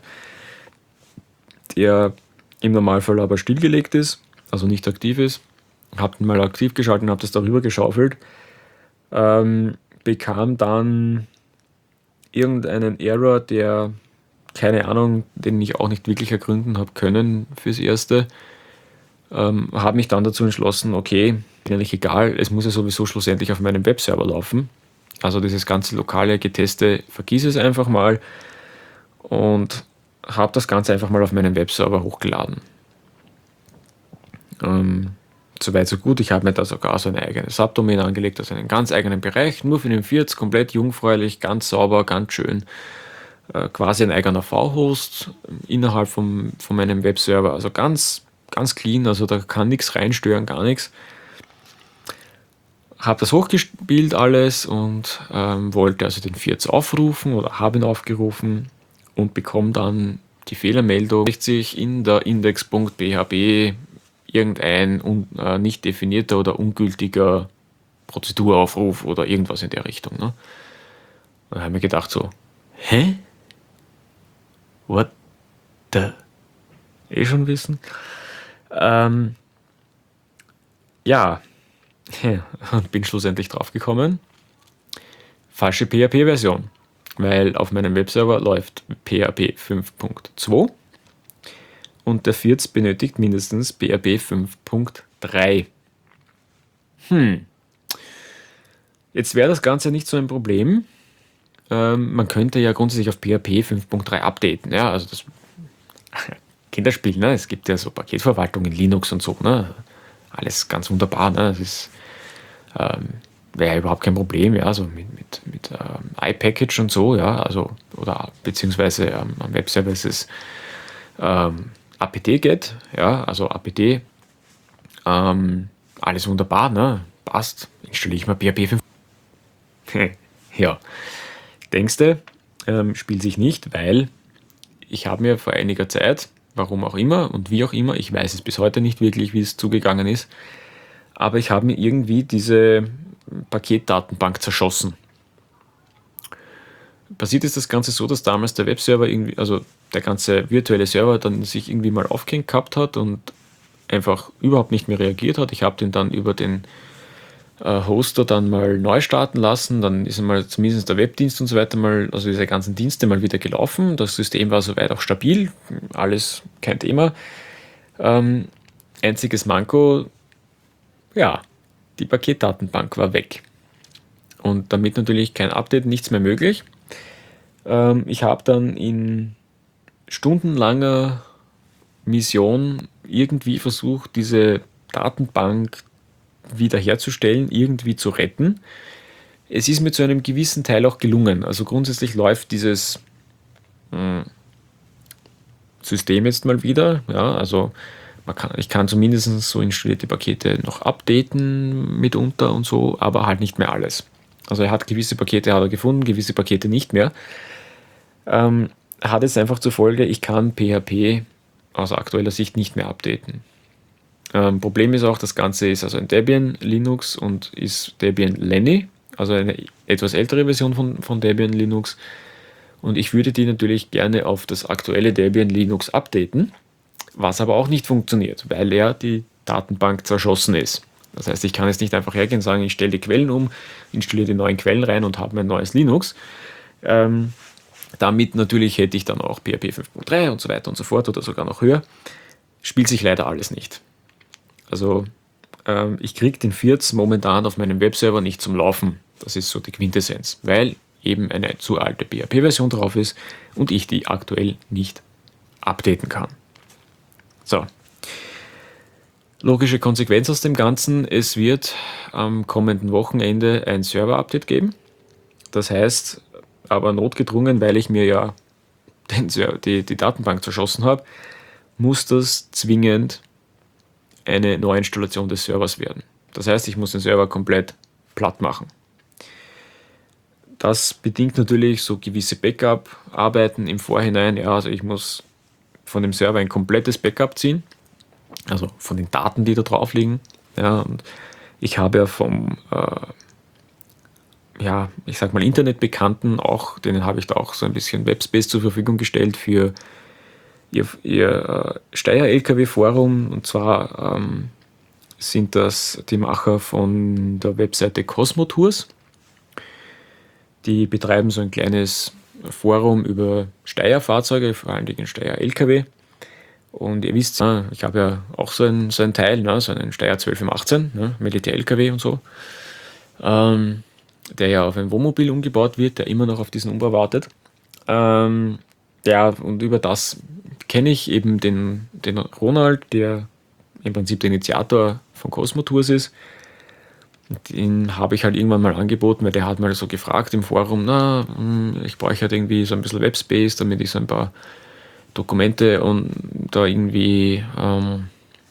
der im Normalfall aber stillgelegt ist, also nicht aktiv ist. Habe den mal aktiv geschaltet und habe das darüber geschaufelt. Ähm, bekam dann irgendeinen Error, der, keine Ahnung, den ich auch nicht wirklich ergründen habe können fürs Erste. Ähm, habe mich dann dazu entschlossen, okay, eigentlich egal, es muss ja sowieso schlussendlich auf meinem Webserver laufen. Also dieses ganze lokale Geteste, vergiss es einfach mal und habe das Ganze einfach mal auf meinen Webserver hochgeladen. Ähm, Soweit so gut. Ich habe mir da sogar so eine eigene Subdomain angelegt, also einen ganz eigenen Bereich, nur für den V I R Z, komplett jungfräulich, ganz sauber, ganz schön. Äh, quasi ein eigener V-Host innerhalb vom, von meinem Webserver, also ganz, ganz clean, also da kann nichts reinstören, gar nichts. Habe das hochgespielt alles und ähm, wollte also den V I R Z aufrufen oder habe ihn aufgerufen und bekomme dann die Fehlermeldung, sich in der index.php irgendein un, äh, nicht definierter oder ungültiger Prozeduraufruf oder irgendwas in der Richtung. Ne? Dann habe ich mir gedacht so, hä? What the? Eh schon wissen? Ähm, ja, und bin schlussendlich draufgekommen, falsche P H P-Version, weil auf meinem Webserver läuft P H P fünf Punkt zwei und der V I R Z benötigt mindestens P H P fünf Punkt drei. Hm. Jetzt wäre das Ganze nicht so ein Problem. Ähm, man könnte ja grundsätzlich auf P H P fünf Punkt drei updaten. Ja, also das Kinderspiel, ne? Es gibt ja so Paketverwaltung in Linux und so, ne? alles ganz wunderbar. Ne? Das ist, ähm, wäre ja überhaupt kein Problem, ja, so mit, mit, mit ähm, iPackage und so, ja, also, oder beziehungsweise ähm, am Webserver ist es ähm, apt-get, ja, also apt, ähm, alles wunderbar, ne? Passt, installiere ich mal P H P fünf. Ja, denkst du, ähm, spielt sich nicht, weil ich habe mir vor einiger Zeit, warum auch immer und wie auch immer, ich weiß es bis heute nicht wirklich, wie es zugegangen ist, aber ich habe mir irgendwie diese Paketdatenbank zerschossen. Passiert ist das Ganze so, dass damals der Webserver irgendwie, also der ganze virtuelle Server dann sich irgendwie mal aufgehängt gehabt hat und einfach überhaupt nicht mehr reagiert hat. Ich habe den dann über den äh, Hoster dann mal neu starten lassen, dann ist mal zumindest der Webdienst und so weiter mal, also diese ganzen Dienste mal wieder gelaufen. Das System war soweit auch stabil, alles kein Thema. Ähm, einziges Manko, ja, die Paketdatenbank war weg. Und damit natürlich kein Update, nichts mehr möglich. Ähm, ich habe dann in stundenlanger Mission irgendwie versucht, diese Datenbank wiederherzustellen, irgendwie zu retten. Es ist mir zu einem gewissen Teil auch gelungen. Also grundsätzlich läuft dieses mh, System jetzt mal wieder. Ja, also man kann, ich kann zumindest so installierte Pakete noch updaten mitunter und so, aber halt nicht mehr alles. Also er hat gewisse Pakete hat er gefunden, gewisse Pakete nicht mehr. Ähm, hat es einfach zur Folge, ich kann P H P aus aktueller Sicht nicht mehr updaten. Ähm, Problem ist auch, das Ganze ist also ein Debian Linux und ist Debian Lenny, also eine etwas ältere Version von, von Debian Linux. Und ich würde die natürlich gerne auf das aktuelle Debian Linux updaten, was aber auch nicht funktioniert, weil ja die Datenbank zerschossen ist. Das heißt, ich kann jetzt nicht einfach hergehen und sagen, ich stelle die Quellen um, installiere die neuen Quellen rein und habe mein neues Linux. Ähm, damit natürlich hätte ich dann auch P H P fünf Punkt drei und so weiter und so fort oder sogar noch höher. Spielt sich leider alles nicht. Also ähm, ich kriege den Firz momentan auf meinem Webserver nicht zum Laufen. Das ist so die Quintessenz, weil eben eine zu alte P H P-Version drauf ist und ich die aktuell nicht updaten kann. So. Logische Konsequenz aus dem Ganzen, es wird am kommenden Wochenende ein Server-Update geben. Das heißt, aber notgedrungen, weil ich mir ja den, die, die Datenbank zerschossen habe, muss das zwingend eine Neuinstallation des Servers werden. Das heißt, ich muss den Server komplett platt machen. Das bedingt natürlich so gewisse Backup-Arbeiten im Vorhinein. Ja, also ich muss von dem Server ein komplettes Backup ziehen, also von den Daten, die da drauf liegen. Ja, und ich habe ja vom äh, ja, ich sag mal Internetbekannten auch, denen habe ich da auch so ein bisschen Webspace zur Verfügung gestellt für ihr, ihr äh, Steyr-L K W-Forum. Und zwar ähm, sind das die Macher von der Webseite Cosmotours. Die betreiben so ein kleines Forum über Steyr-Fahrzeuge, vor allen Dingen Steyr-L K W. Und ihr wisst, ich habe ja auch so ein, so ein Teil, ne, so einen Steyr zwölf M achtzehn, ne, Militär-L K W und so. Ähm, der ja auf ein Wohnmobil umgebaut wird, der immer noch auf diesen Umbau wartet. Ähm, ja, und über das kenne ich eben den, den Ronald, der im Prinzip der Initiator von Cosmotours ist. Den habe ich halt irgendwann mal angeboten, weil der hat mal so gefragt im Forum, na, ich brauche halt irgendwie so ein bisschen Webspace, damit ich so ein paar Dokumente und da irgendwie ähm,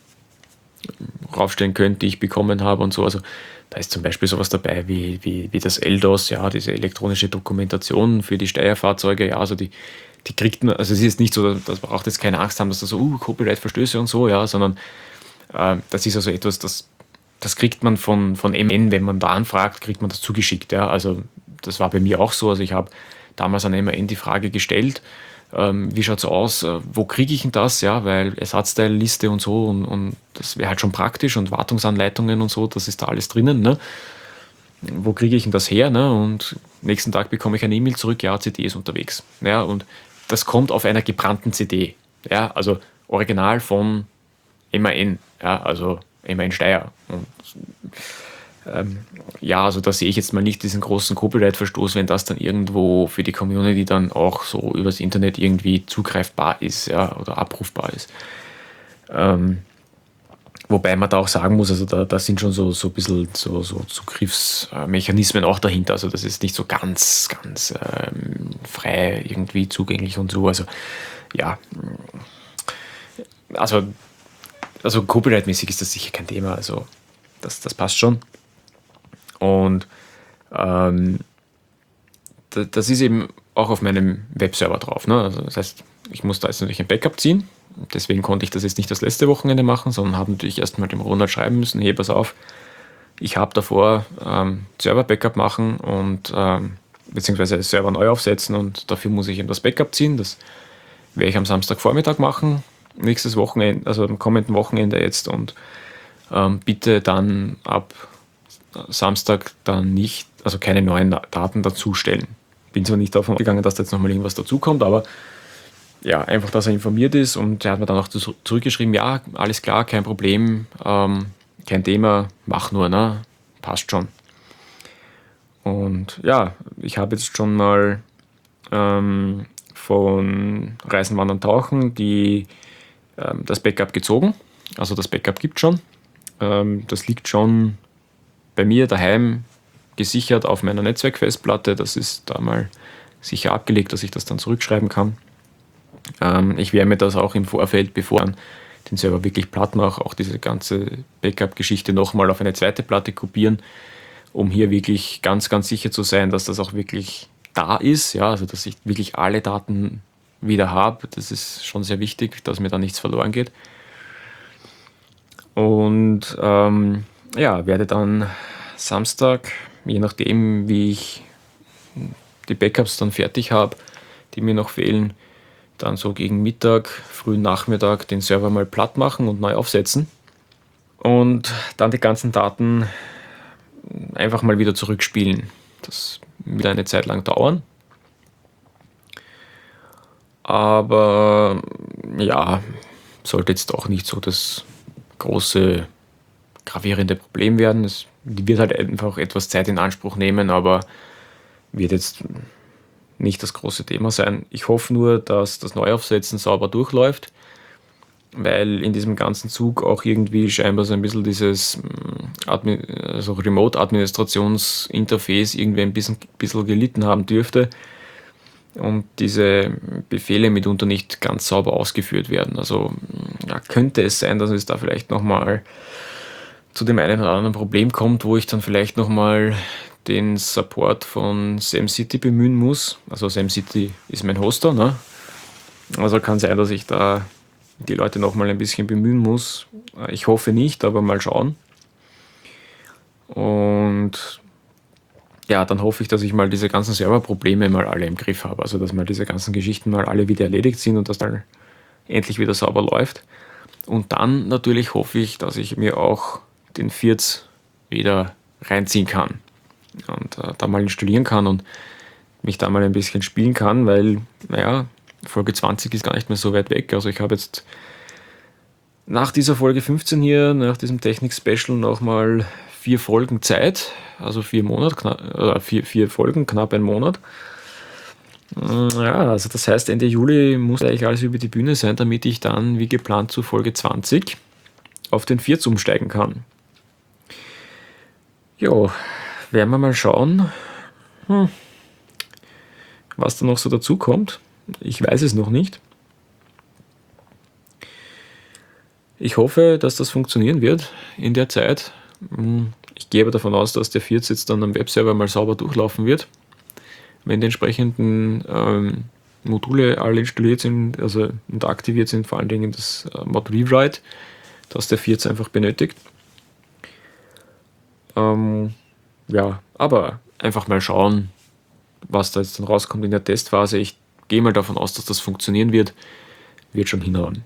raufstellen könnte, die ich bekommen habe und so. Also da ist zum Beispiel sowas dabei wie, wie, wie das L D O S, ja, diese elektronische Dokumentation für die Steyr-Fahrzeuge, ja, also die, die kriegt man, also es ist nicht so, dass man braucht jetzt keine Angst haben, dass da so, uh, Copyright-Verstöße und so, ja, sondern äh, das ist also etwas, das, das kriegt man von, von M N, wenn man da anfragt, kriegt man das zugeschickt, ja, also das war bei mir auch so, also ich habe damals an M N die Frage gestellt, ähm, wie schaut es aus, äh, wo kriege ich denn das, ja, weil Ersatzteilliste und so und, und das wäre halt schon praktisch und Wartungsanleitungen und so, das ist da alles drinnen, ne? Wo kriege ich denn das her, ne? Und nächsten Tag bekomme ich eine E-Mail zurück, ja, C D ist unterwegs, ja, und das kommt auf einer gebrannten C D, ja, also original von M A N, ja, also M A N Steyr und Ähm, ja, also da sehe ich jetzt mal nicht diesen großen Copyright-Verstoß, wenn das dann irgendwo für die Community dann auch so übers Internet irgendwie zugreifbar ist, ja, oder abrufbar ist. Ähm, Wobei man da auch sagen muss, also da, da sind schon so, so ein bisschen so, so Zugriffsmechanismen auch dahinter. Also das ist nicht so ganz, ganz ähm, frei irgendwie zugänglich und so. Also ja, also, also Copyright-mäßig ist das sicher kein Thema. Also das, das passt schon. Und ähm, da, das ist eben auch auf meinem Webserver drauf. Ne? Also das heißt, ich muss da jetzt natürlich ein Backup ziehen. Deswegen konnte ich das jetzt nicht das letzte Wochenende machen, sondern habe natürlich erstmal dem Ronald schreiben müssen, hey, pass auf, ich habe davor ähm, Server-Backup machen und ähm, beziehungsweise Server neu aufsetzen und dafür muss ich eben das Backup ziehen. Das werde ich am Samstagvormittag machen, nächstes Wochenende, also am kommenden Wochenende jetzt und ähm, bitte dann ab Samstag dann nicht, also keine neuen Daten dazustellen. Bin zwar nicht davon ausgegangen, dass da jetzt nochmal irgendwas dazukommt, aber ja, einfach, dass er informiert ist und er hat mir dann auch zurückgeschrieben, ja, alles klar, kein Problem, ähm, kein Thema, mach nur, ne? Passt schon. Und ja, ich habe jetzt schon mal ähm, von Reisen, Wandern, Tauchen die, ähm, das Backup gezogen. Also das Backup gibt schon. Ähm, das liegt schon bei mir daheim gesichert auf meiner Netzwerkfestplatte. Das ist da mal sicher abgelegt, dass ich das dann zurückschreiben kann. Ähm, ich werde mir das auch im Vorfeld, bevor ich den Server wirklich platt mache, auch diese ganze Backup-Geschichte nochmal auf eine zweite Platte kopieren, um hier wirklich ganz, ganz sicher zu sein, dass das auch wirklich da ist, ja, also dass ich wirklich alle Daten wieder habe. Das ist schon sehr wichtig, dass mir da nichts verloren geht. Und ähm, ja, werde dann Samstag, je nachdem, wie ich die Backups dann fertig habe, die mir noch fehlen, dann so gegen Mittag, frühen Nachmittag den Server mal platt machen und neu aufsetzen und dann die ganzen Daten einfach mal wieder zurückspielen. Das wird eine Zeit lang dauern. Aber ja, sollte jetzt auch nicht so das große, gravierende Problem werden. Es wird halt einfach etwas Zeit in Anspruch nehmen, aber wird jetzt nicht das große Thema sein. Ich hoffe nur, dass das Neuaufsetzen sauber durchläuft, weil in diesem ganzen Zug auch irgendwie scheinbar so ein bisschen dieses Admi- also Remote-Administrations-Interface irgendwie ein bisschen, bisschen gelitten haben dürfte und diese Befehle mitunter nicht ganz sauber ausgeführt werden. Also ja, könnte es sein, dass es da vielleicht nochmal zu dem einen oder anderen Problem kommt, wo ich dann vielleicht nochmal den Support von SamCity bemühen muss. Also SamCity ist mein Hoster, ne? Also kann sein, dass ich da die Leute nochmal ein bisschen bemühen muss. Ich hoffe nicht, aber mal schauen. Und ja, dann hoffe ich, dass ich mal diese ganzen Serverprobleme mal alle im Griff habe. Also dass mal diese ganzen Geschichten mal alle wieder erledigt sind und dass dann endlich wieder sauber läuft. Und dann natürlich hoffe ich, dass ich mir auch den Firz wieder reinziehen kann und äh, da mal installieren kann und mich da mal ein bisschen spielen kann, weil, naja, Folge zwanzig ist gar nicht mehr so weit weg. Also ich habe jetzt nach dieser Folge fünfzehn hier, nach diesem Technik-Special nochmal vier Folgen Zeit, also vier Monate, knapp, äh, vier, vier Folgen, knapp ein Monat. Ja, also das heißt, Ende Juli muss eigentlich alles über die Bühne sein, damit ich dann, wie geplant, zu Folge zwanzig auf den Firz umsteigen kann. Jo, werden wir mal schauen, hm, was da noch so dazu kommt. Ich weiß es noch nicht. Ich hoffe, dass das funktionieren wird in der Zeit. Ich gehe aber davon aus, dass der Firz jetzt dann am Webserver mal sauber durchlaufen wird. Wenn die entsprechenden ähm, Module alle installiert sind, also und aktiviert sind, vor allen Dingen das äh, Mod Rewrite, das der Firz einfach benötigt. Ähm, ja, aber einfach mal schauen, was da jetzt dann rauskommt in der Testphase. Ich gehe mal davon aus, dass das funktionieren wird. Wird schon hinhauen.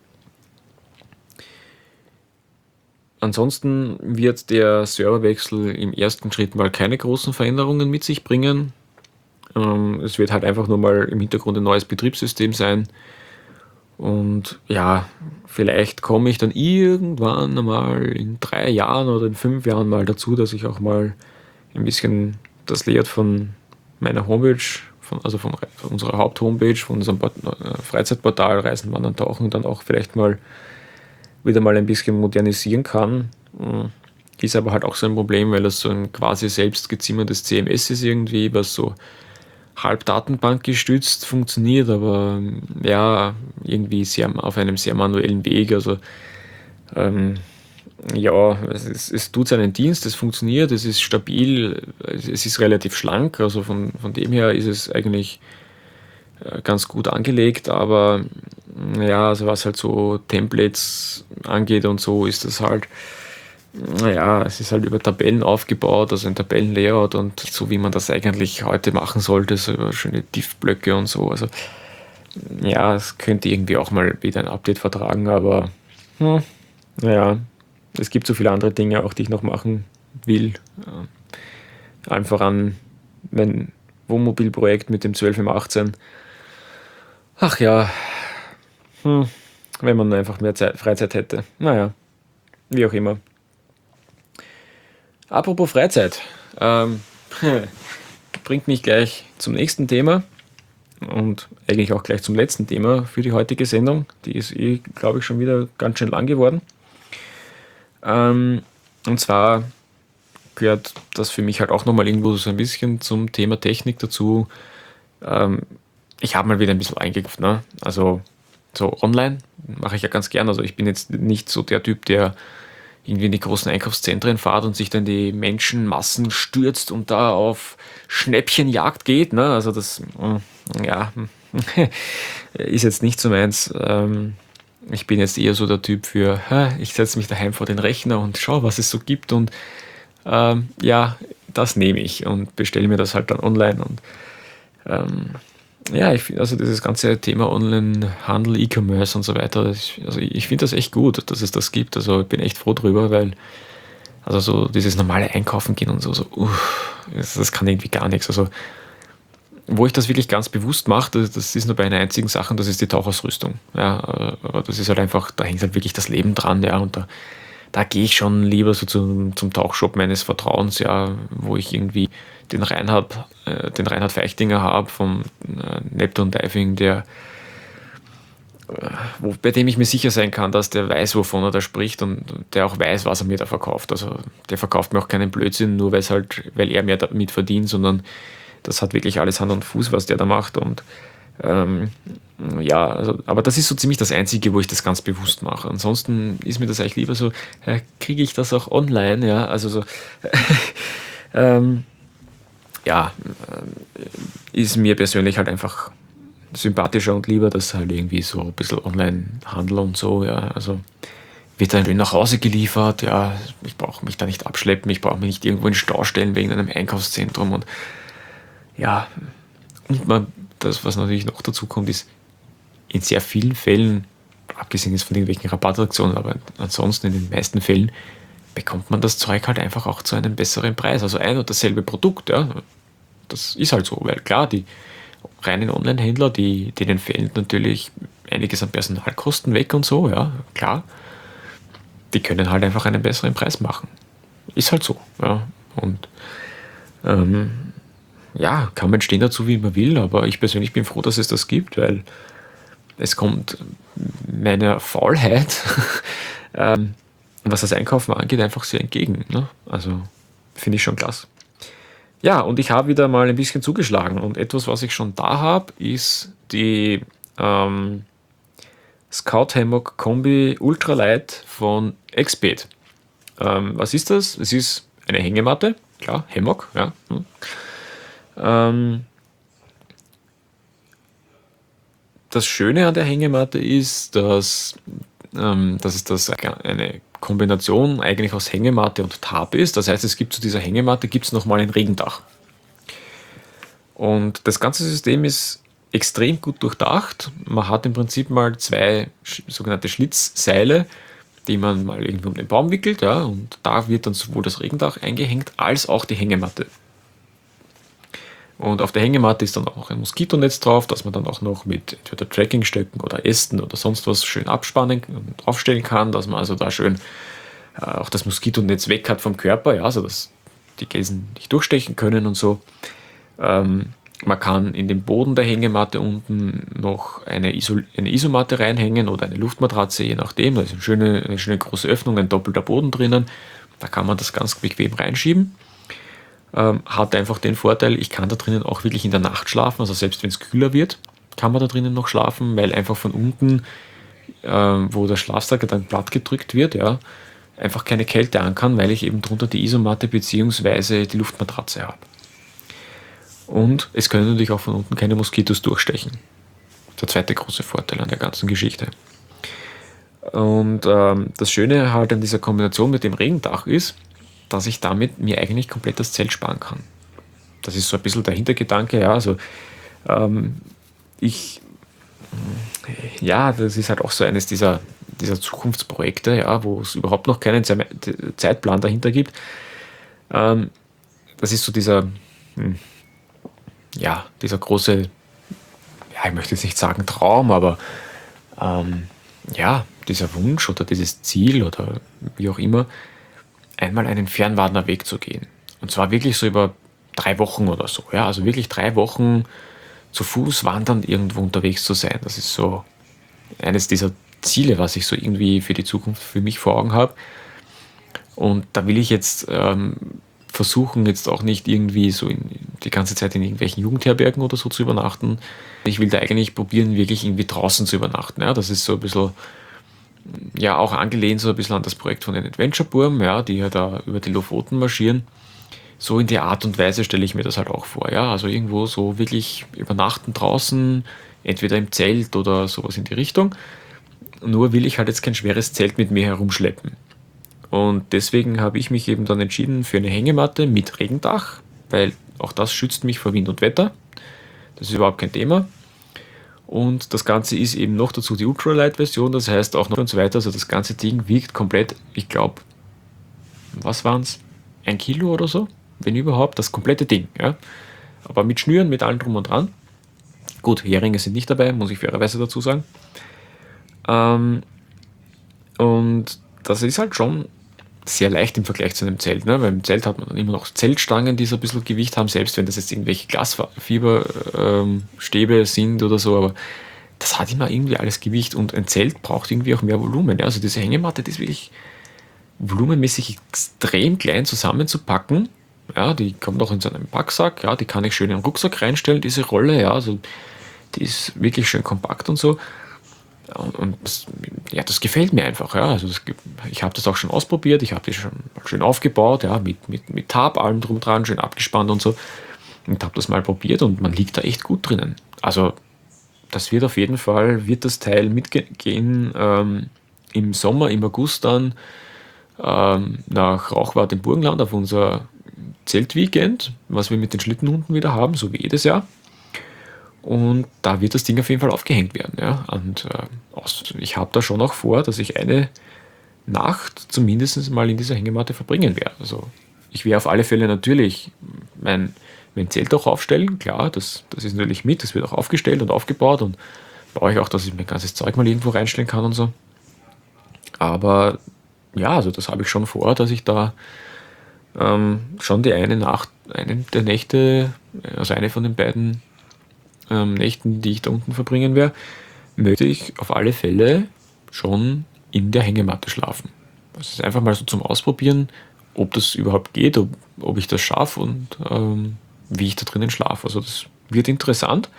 Ansonsten wird der Serverwechsel im ersten Schritt mal keine großen Veränderungen mit sich bringen. Ähm, es wird halt einfach nur mal im Hintergrund ein neues Betriebssystem sein. Und ja, vielleicht komme ich dann irgendwann mal in drei Jahren oder in fünf Jahren mal dazu, dass ich auch mal ein bisschen das Layout von meiner Homepage, von, also von, von unserer Haupthomepage, von unserem Port- äh, Freizeitportal Reisen, Wandern, Tauchen, dann auch vielleicht mal wieder mal ein bisschen modernisieren kann. Ist aber halt auch so ein Problem, weil das so ein quasi selbst gezimmerndes C M S ist irgendwie, was so halb Datenbank gestützt funktioniert, aber ja, irgendwie sehr auf einem sehr manuellen Weg. Also ähm, ja, es, ist, es tut seinen Dienst, es funktioniert, es ist stabil, es ist relativ schlank, also von, von dem her ist es eigentlich äh, ganz gut angelegt, aber ja, also was halt so Templates angeht und so, ist das halt, naja, es ist halt über Tabellen aufgebaut, also ein Tabellenlayout und so wie man das eigentlich heute machen sollte, so über schöne Diff-Blöcke und so. Also ja, es könnte irgendwie auch mal wieder ein Update vertragen, aber hm, naja, es gibt so viele andere Dinge auch, die ich noch machen will. Äh, Allen voran mein Wohnmobilprojekt mit dem zwölf M achtzehn. Ach ja, hm, wenn man einfach mehr Zeit, Freizeit hätte. Naja, wie auch immer. Apropos Freizeit, ähm, bringt mich gleich zum nächsten Thema und eigentlich auch gleich zum letzten Thema für die heutige Sendung. Die ist eh, glaube ich, schon wieder ganz schön lang geworden. Ähm, und zwar gehört das für mich halt auch nochmal irgendwo so ein bisschen zum Thema Technik dazu. Ähm, ich habe mal wieder ein bisschen eingekauft, ne? Also so online mache ich ja ganz gern. Also ich bin jetzt nicht so der Typ, der irgendwie in die großen Einkaufszentren fährt und sich dann die Menschenmassen stürzt und da auf Schnäppchenjagd geht. Ne? Also das, mm, ja, ist jetzt nicht so meins. Ähm, ich bin jetzt eher so der Typ für, hä, ich setze mich daheim vor den Rechner und schaue, was es so gibt und ähm, ja, das nehme ich und bestelle mir das halt dann online und ähm, ja, ich finde also dieses ganze Thema Online-Handel, E-Commerce und so weiter, das, also ich finde das echt gut, dass es das gibt. Also ich bin echt froh drüber, weil also so dieses normale Einkaufen gehen und so, so uff, das, das kann irgendwie gar nichts. Also wo ich das wirklich ganz bewusst mache, das, das ist nur bei einer einzigen Sache, das ist die Tauchausrüstung. Ja, aber das ist halt einfach, da hängt halt wirklich das Leben dran, ja, und da, da gehe ich schon lieber so zum, zum Tauchshop meines Vertrauens, ja, wo ich irgendwie den Reinhard, äh, den Reinhard Feichtinger habe vom äh, Neptune Diving, der, äh, wo, bei dem ich mir sicher sein kann, dass der weiß, wovon er da spricht und der auch weiß, was er mir da verkauft. Also der verkauft mir auch keinen Blödsinn, nur weil halt, weil er mehr damit verdient, sondern das hat wirklich alles Hand und Fuß, was der da macht. Und ähm, ja, also, aber das ist so ziemlich das Einzige, wo ich das ganz bewusst mache. Ansonsten ist mir das eigentlich lieber so, äh, kriege ich das auch online, ja, also so, ähm, ja, äh, ist mir persönlich halt einfach sympathischer und lieber, dass halt irgendwie so ein bisschen Online-Handel und so, ja, also wird dann nach Hause geliefert, ja, ich brauche mich da nicht abschleppen, ich brauche mich nicht irgendwo in den Stau stellen wegen einem Einkaufszentrum und ja, und man, das, was natürlich noch dazu kommt, ist, in sehr vielen Fällen, abgesehen jetzt von irgendwelchen Rabattaktionen, aber ansonsten in den meisten Fällen, bekommt man das Zeug halt einfach auch zu einem besseren Preis. Also ein und dasselbe Produkt, ja. Das ist halt so, weil klar, die reinen Online-Händler, die, denen fällt natürlich einiges an Personalkosten weg und so, ja, klar. Die können halt einfach einen besseren Preis machen. Ist halt so, ja. Und ähm, ja, kann man stehen dazu, wie man will, aber ich persönlich bin froh, dass es das gibt, weil es kommt meiner Faulheit, ähm, was das Einkaufen angeht, einfach sehr entgegen. Ne? Also finde ich schon klasse. Ja, und ich habe wieder mal ein bisschen zugeschlagen und etwas, was ich schon da habe, ist die ähm, Scout Hammock Kombi Ultralight von Exped. Ähm, was ist das? Es ist eine Hängematte, klar, Hammock, ja. Hm. Ähm, das Schöne an der Hängematte ist, dass, ähm, dass es das eine Kombination eigentlich aus Hängematte und Tarp ist. Das heißt, es gibt zu dieser Hängematte gibt's nochmal ein Regendach. Und das ganze System ist extrem gut durchdacht. Man hat im Prinzip mal zwei sogenannte Schlitzseile, die man mal irgendwie um den Baum wickelt, ja, und da wird dann sowohl das Regendach eingehängt als auch die Hängematte. Und auf der Hängematte ist dann auch ein Moskitonetz drauf, das man dann auch noch mit entweder Trackingstöcken oder Ästen oder sonst was schön abspannen und aufstellen kann, dass man also da schön äh, auch das Moskitonetz weg hat vom Körper, ja, also dass die Gelsen nicht durchstechen können und so. Ähm, Man kann in den Boden der Hängematte unten noch eine, Iso eine Isomatte reinhängen oder eine Luftmatratze, je nachdem. Da ist eine schöne, eine schöne große Öffnung, ein doppelter Boden drinnen. Da kann man das ganz bequem reinschieben. Ähm, hat einfach den Vorteil, ich kann da drinnen auch wirklich in der Nacht schlafen. Also selbst wenn es kühler wird, kann man da drinnen noch schlafen, weil einfach von unten, ähm, wo der Schlafsack dann platt gedrückt wird, ja, einfach keine Kälte an kann, weil ich eben drunter die Isomatte bzw. die Luftmatratze habe. Und es können natürlich auch von unten keine Moskitos durchstechen. Der zweite große Vorteil an der ganzen Geschichte. Und ähm, das Schöne halt an dieser Kombination mit dem Regendach ist, dass ich damit mir eigentlich komplett das Zelt sparen kann. Das ist so ein bisschen der Hintergedanke, ja, also ähm, ich, ja, das ist halt auch so eines dieser, dieser Zukunftsprojekte, ja, wo es überhaupt noch keinen Zeitplan dahinter gibt. Ähm, das ist so dieser, hm, ja, dieser große, ja, ich möchte jetzt nicht sagen Traum, aber ähm, ja, dieser Wunsch oder dieses Ziel oder wie auch immer, einmal einen Fernwanderweg zu gehen. Und zwar wirklich so über drei Wochen oder so. Ja, also wirklich drei Wochen zu Fuß wandernd irgendwo unterwegs zu sein. Das ist so eines dieser Ziele, was ich so irgendwie für die Zukunft für mich vor Augen habe. Und da will ich jetzt ähm, versuchen, jetzt auch nicht irgendwie so in, die ganze Zeit in irgendwelchen Jugendherbergen oder so zu übernachten. Ich will da eigentlich probieren, wirklich irgendwie draußen zu übernachten. Ja, das ist so ein bisschen, ja, auch angelehnt so ein bisschen an das Projekt von den Adventure-Burm, ja, die ja da über die Lofoten marschieren. So in der Art und Weise stelle ich mir das halt auch vor. Ja, also irgendwo so wirklich übernachten draußen, entweder im Zelt oder sowas in die Richtung. Nur will ich halt jetzt kein schweres Zelt mit mir herumschleppen. Und deswegen habe ich mich eben dann entschieden für eine Hängematte mit Regendach, weil auch das schützt mich vor Wind und Wetter. Das ist überhaupt kein Thema. Und das Ganze ist eben noch dazu die Ultralight-Version, das heißt auch noch und so weiter. Also das ganze Ding wiegt komplett, ich glaube, was waren es? Ein Kilo oder so, wenn überhaupt, das komplette Ding. Ja? Aber mit Schnüren, mit allem drum und dran. Gut, Heringe sind nicht dabei, muss ich fairerweise dazu sagen. Ähm, und das ist halt schon sehr leicht im Vergleich zu einem Zelt, ne? Weil im Zelt hat man dann immer noch Zeltstangen, die so ein bisschen Gewicht haben, selbst wenn das jetzt irgendwelche Glasfiberstäbe ähm, sind oder so, aber das hat immer irgendwie alles Gewicht und ein Zelt braucht irgendwie auch mehr Volumen. Ja? Also diese Hängematte, die ist wirklich volumenmäßig extrem klein zusammenzupacken. Ja, die kommt auch in so einen Packsack, ja, die kann ich schön in den Rucksack reinstellen, diese Rolle, ja, also die ist wirklich schön kompakt und so. Und, und das, ja, das gefällt mir einfach. Ja. Also das, ich habe das auch schon ausprobiert, ich habe die schon schön aufgebaut, ja, mit, mit, mit Tab, allem drum dran, schön abgespannt und so. Und habe das mal probiert und man liegt da echt gut drinnen. Also das wird auf jeden Fall, wird das Teil mitgehen ähm, im Sommer, im August dann ähm, nach Rauchwart im Burgenland auf unser Zeltweekend, was wir mit den Schlittenhunden wieder haben, so wie jedes Jahr. Und da wird das Ding auf jeden Fall aufgehängt werden. Ja? Und äh, ich habe da schon auch vor, dass ich eine Nacht zumindest mal in dieser Hängematte verbringen werde. Also ich werde auf alle Fälle natürlich mein, mein Zelt auch aufstellen. Klar, das, das ist natürlich mit. Das wird auch aufgestellt und aufgebaut. Und brauche ich auch, dass ich mein ganzes Zeug mal irgendwo reinstellen kann und so. Aber ja, also das habe ich schon vor, dass ich da ähm, schon die eine Nacht, eine der Nächte, also eine von den beiden Ähm, Nächten, die ich da unten verbringen werde, möchte ich auf alle Fälle schon in der Hängematte schlafen. Das ist einfach mal so zum Ausprobieren, ob das überhaupt geht, ob, ob ich das schaffe und ähm, wie ich da drinnen schlafe. Also das wird interessant.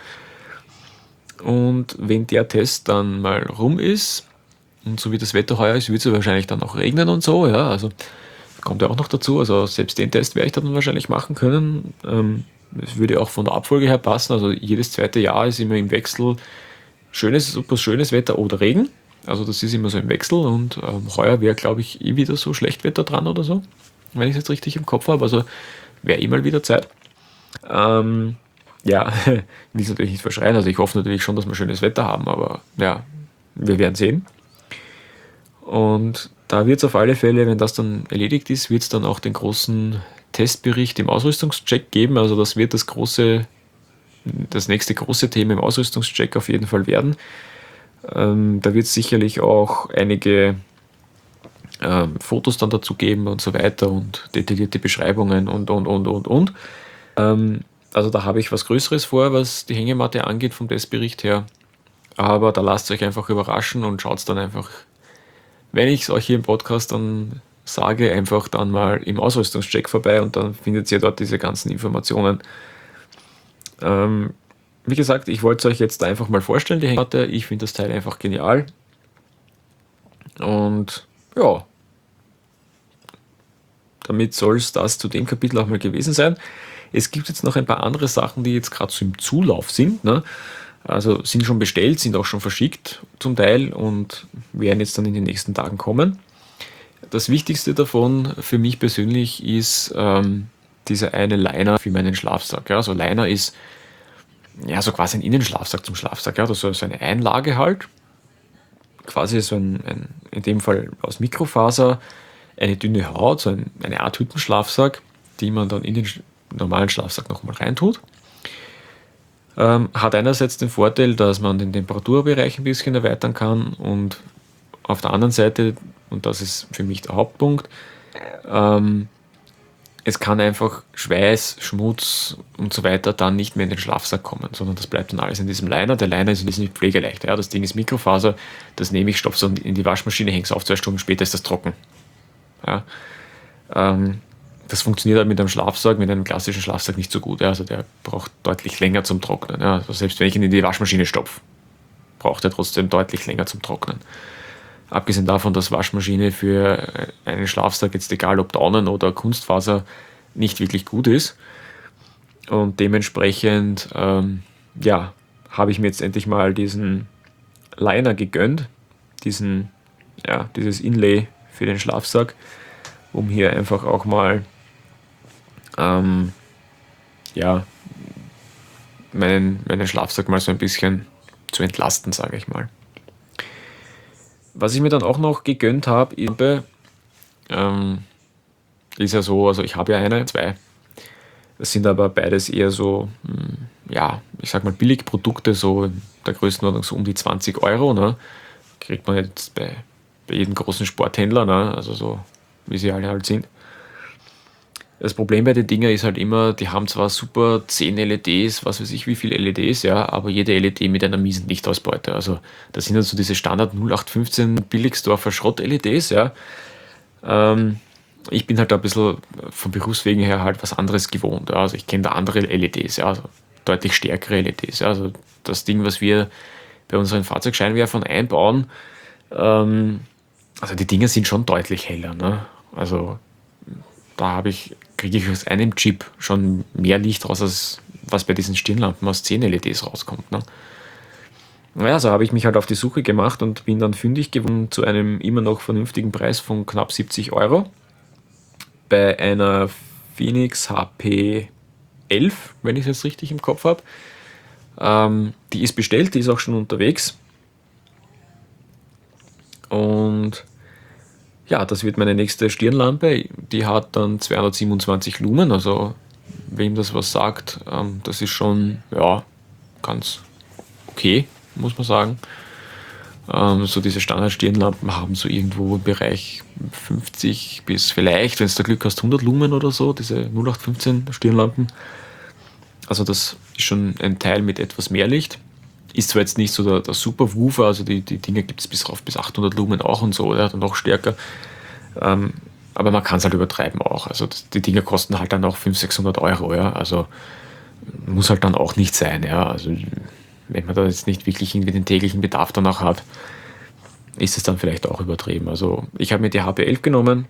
Und wenn der Test dann mal rum ist, und so wie das Wetter heuer ist, wird es wahrscheinlich dann auch regnen und so, ja, also kommt ja auch noch dazu, also selbst den Test werde ich dann wahrscheinlich machen können. Ähm, Es würde auch von der Abfolge her passen. Also jedes zweite Jahr ist immer im Wechsel schönes, super schönes Wetter oder Regen. Also das ist immer so im Wechsel. Und ähm, heuer wäre, glaube ich, eh wieder so Schlechtwetter dran oder so. Wenn ich es jetzt richtig im Kopf habe. Also wäre eh mal wieder Zeit. Ähm, ja, will es natürlich nicht verschreien. Also ich hoffe natürlich schon, dass wir schönes Wetter haben. Aber ja, wir werden sehen. Und da wird es auf alle Fälle, wenn das dann erledigt ist, wird es dann auch den großen Testbericht im Ausrüstungscheck geben. Also das wird das große, das nächste große Thema im Ausrüstungscheck auf jeden Fall werden. Ähm, da wird es sicherlich auch einige ähm, Fotos dann dazu geben und so weiter und detaillierte Beschreibungen und, und, und, und, und. Ähm, Also da habe ich was Größeres vor, was die Hängematte angeht vom Testbericht her. Aber da lasst euch einfach überraschen und schaut dann einfach, wenn ich es euch hier im Podcast dann sage, einfach dann mal im Ausrüstungscheck vorbei und dann findet ihr dort diese ganzen Informationen. Ähm, wie gesagt, ich wollte es euch jetzt einfach mal vorstellen, die Hängematte. Ich finde das Teil einfach genial. Und ja, damit soll es das zu dem Kapitel auch mal gewesen sein. Es gibt jetzt noch ein paar andere Sachen, die jetzt gerade so im Zulauf sind. Ne? Also sind schon bestellt, sind auch schon verschickt zum Teil und werden jetzt dann in den nächsten Tagen kommen. Das Wichtigste davon für mich persönlich ist ähm, dieser eine Liner für meinen Schlafsack. Ja? Also Liner ist ja so quasi ein Innenschlafsack zum Schlafsack. Ja? Das ist so eine Einlage halt. Quasi so ein, ein, in dem Fall aus Mikrofaser, eine dünne Haut, so ein, eine Art Hüttenschlafsack, die man dann in den normalen Schlafsack nochmal reintut. Ähm, hat einerseits den Vorteil, dass man den Temperaturbereich ein bisschen erweitern kann und auf der anderen Seite, und das ist für mich der Hauptpunkt, ähm, es kann einfach Schweiß, Schmutz und so weiter dann nicht mehr in den Schlafsack kommen, sondern das bleibt dann alles in diesem Liner. Der Liner ist nicht pflegeleicht. Ja? Das Ding ist Mikrofaser, das nehme ich, stopfe es in die Waschmaschine, hänge es auf, zwei Stunden später ist das trocken. Ja? Ähm, das funktioniert halt mit einem Schlafsack, mit einem klassischen Schlafsack nicht so gut. Ja? Also der braucht deutlich länger zum Trocknen. Ja? Also selbst wenn ich ihn in die Waschmaschine stopfe, braucht er trotzdem deutlich länger zum Trocknen. Abgesehen davon, dass Waschmaschine für einen Schlafsack, jetzt egal ob Daunen oder Kunstfaser, nicht wirklich gut ist. Und dementsprechend, ähm, ja, habe ich mir jetzt endlich mal diesen Liner gegönnt, diesen, ja, dieses Inlay für den Schlafsack, um hier einfach auch mal, ähm, ja, meinen, meinen Schlafsack mal so ein bisschen zu entlasten, sage ich mal. Was ich mir dann auch noch gegönnt habe, ähm, ist ja so, also ich habe ja eine, zwei. Das sind aber beides eher so, ja, ich sag mal Billigprodukte, so in der Größenordnung so um die zwanzig Euro. Ne? Kriegt man jetzt bei, bei jedem großen Sporthändler, ne? Also so, wie sie alle halt sind. Das Problem bei den Dingen ist halt immer, die haben zwar super zehn L E Ds, was weiß ich wie viele L E Ds, ja, aber jede L E D mit einer miesen Lichtausbeute. Also das sind dann so diese Standard null acht fünfzehn Billigsdorfer Schrott-L E Ds, ja. Ähm, ich bin halt da ein bisschen vom Berufswegen her halt was anderes gewohnt. Ja. Also ich kenne da andere L E Ds, ja, also deutlich stärkere L E Ds. Ja. Also das Ding, was wir bei unseren Fahrzeugscheinwerfern einbauen, ähm, also die Dinger sind schon deutlich heller. Ne? Also da habe ich, kriege ich aus einem Chip schon mehr Licht raus, als was bei diesen Stirnlampen aus zehn L E Ds rauskommt. Ne? Naja, so habe ich mich halt auf die Suche gemacht und bin dann fündig geworden zu einem immer noch vernünftigen Preis von knapp siebzig Euro bei einer Phoenix H P elf, wenn ich es jetzt richtig im Kopf habe. Ähm, die ist bestellt, die ist auch schon unterwegs. Und ja, das wird meine nächste Stirnlampe. Die hat dann zweihundertsiebenundzwanzig Lumen, also wem das was sagt, ähm, das ist schon, ja, ganz okay, muss man sagen. Ähm, so diese Standard-Stirnlampen haben so irgendwo im Bereich fünfzig bis vielleicht, wenn du da Glück hast, hundert Lumen oder so, diese null acht fünfzehn Stirnlampen. Also das ist schon ein Teil mit etwas mehr Licht. Ist zwar jetzt nicht so der, der Super-Woofer, also die, die Dinge gibt es bis rauf bis achthundert Lumen auch und so, oder noch stärker. Ähm, aber man kann es halt übertreiben auch. Also das, die Dinge kosten halt dann auch fünfhundert, sechshundert Euro, ja. Also muss halt dann auch nicht sein, ja. Also wenn man da jetzt nicht wirklich irgendwie den täglichen Bedarf danach hat, ist es dann vielleicht auch übertrieben. Also ich habe mir die H P elf genommen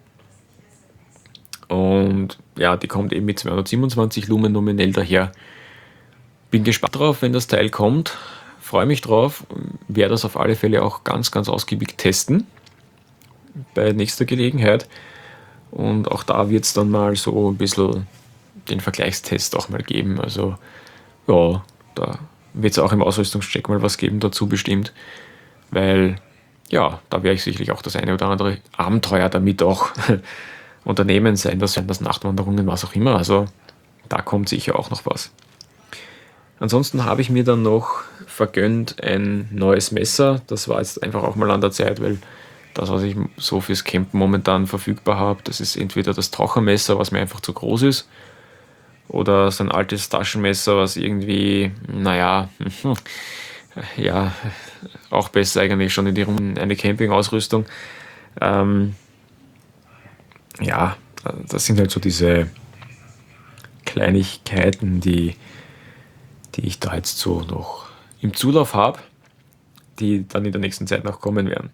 und ja, die kommt eben mit zweihundertsiebenundzwanzig Lumen nominell daher. Bin gespannt drauf, wenn das Teil kommt. Freue mich drauf, werde das auf alle Fälle auch ganz, ganz ausgiebig testen bei nächster Gelegenheit. Und auch da wird es dann mal so ein bisschen den Vergleichstest auch mal geben. Also ja, da wird es auch im Ausrüstungscheck mal was geben dazu bestimmt, weil ja, da werde ich sicherlich auch das eine oder andere Abenteuer damit auch unternehmen sein, das sind das Nachtwanderungen, was auch immer. Also da kommt sicher auch noch was. Ansonsten habe ich mir dann noch vergönnt ein neues Messer. Das war jetzt einfach auch mal an der Zeit, weil das, was ich so fürs Campen momentan verfügbar habe, das ist entweder das Tauchermesser, was mir einfach zu groß ist, oder sein altes Taschenmesser, was irgendwie, naja, ja, auch besser eigentlich schon in die Runde, eine Campingausrüstung. Ähm, ja, das sind halt so diese Kleinigkeiten, die, die ich da jetzt so noch im Zulauf habe, die dann in der nächsten Zeit noch kommen werden.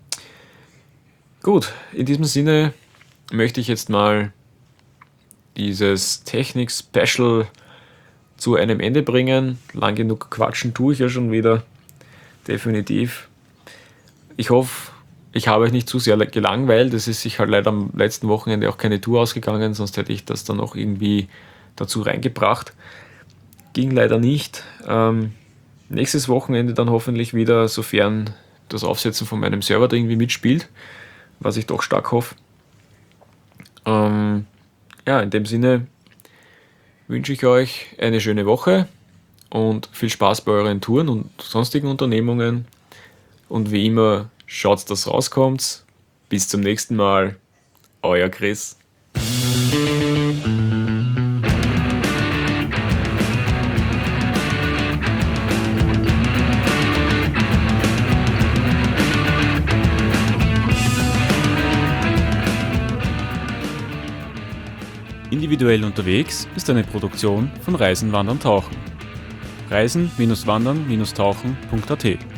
Gut, in diesem Sinne möchte ich jetzt mal dieses Technik-Special zu einem Ende bringen. Lang genug quatschen tue ich ja schon wieder, definitiv. Ich hoffe, ich habe euch nicht zu sehr gelangweilt. Es ist sich halt leider am letzten Wochenende auch keine Tour ausgegangen, sonst hätte ich das dann auch irgendwie dazu reingebracht. Ging leider nicht. Ähm, nächstes Wochenende dann hoffentlich wieder, sofern das Aufsetzen von meinem Server da irgendwie mitspielt, was ich doch stark hoffe. Ähm, ja, in dem Sinne wünsche ich euch eine schöne Woche und viel Spaß bei euren Touren und sonstigen Unternehmungen. Und wie immer, schaut, dass rauskommt. Bis zum nächsten Mal. Euer Chris. Individuell unterwegs ist eine Produktion von Reisen, Wandern, Tauchen. reisen Bindestrich wandern Bindestrich tauchen Punkt a t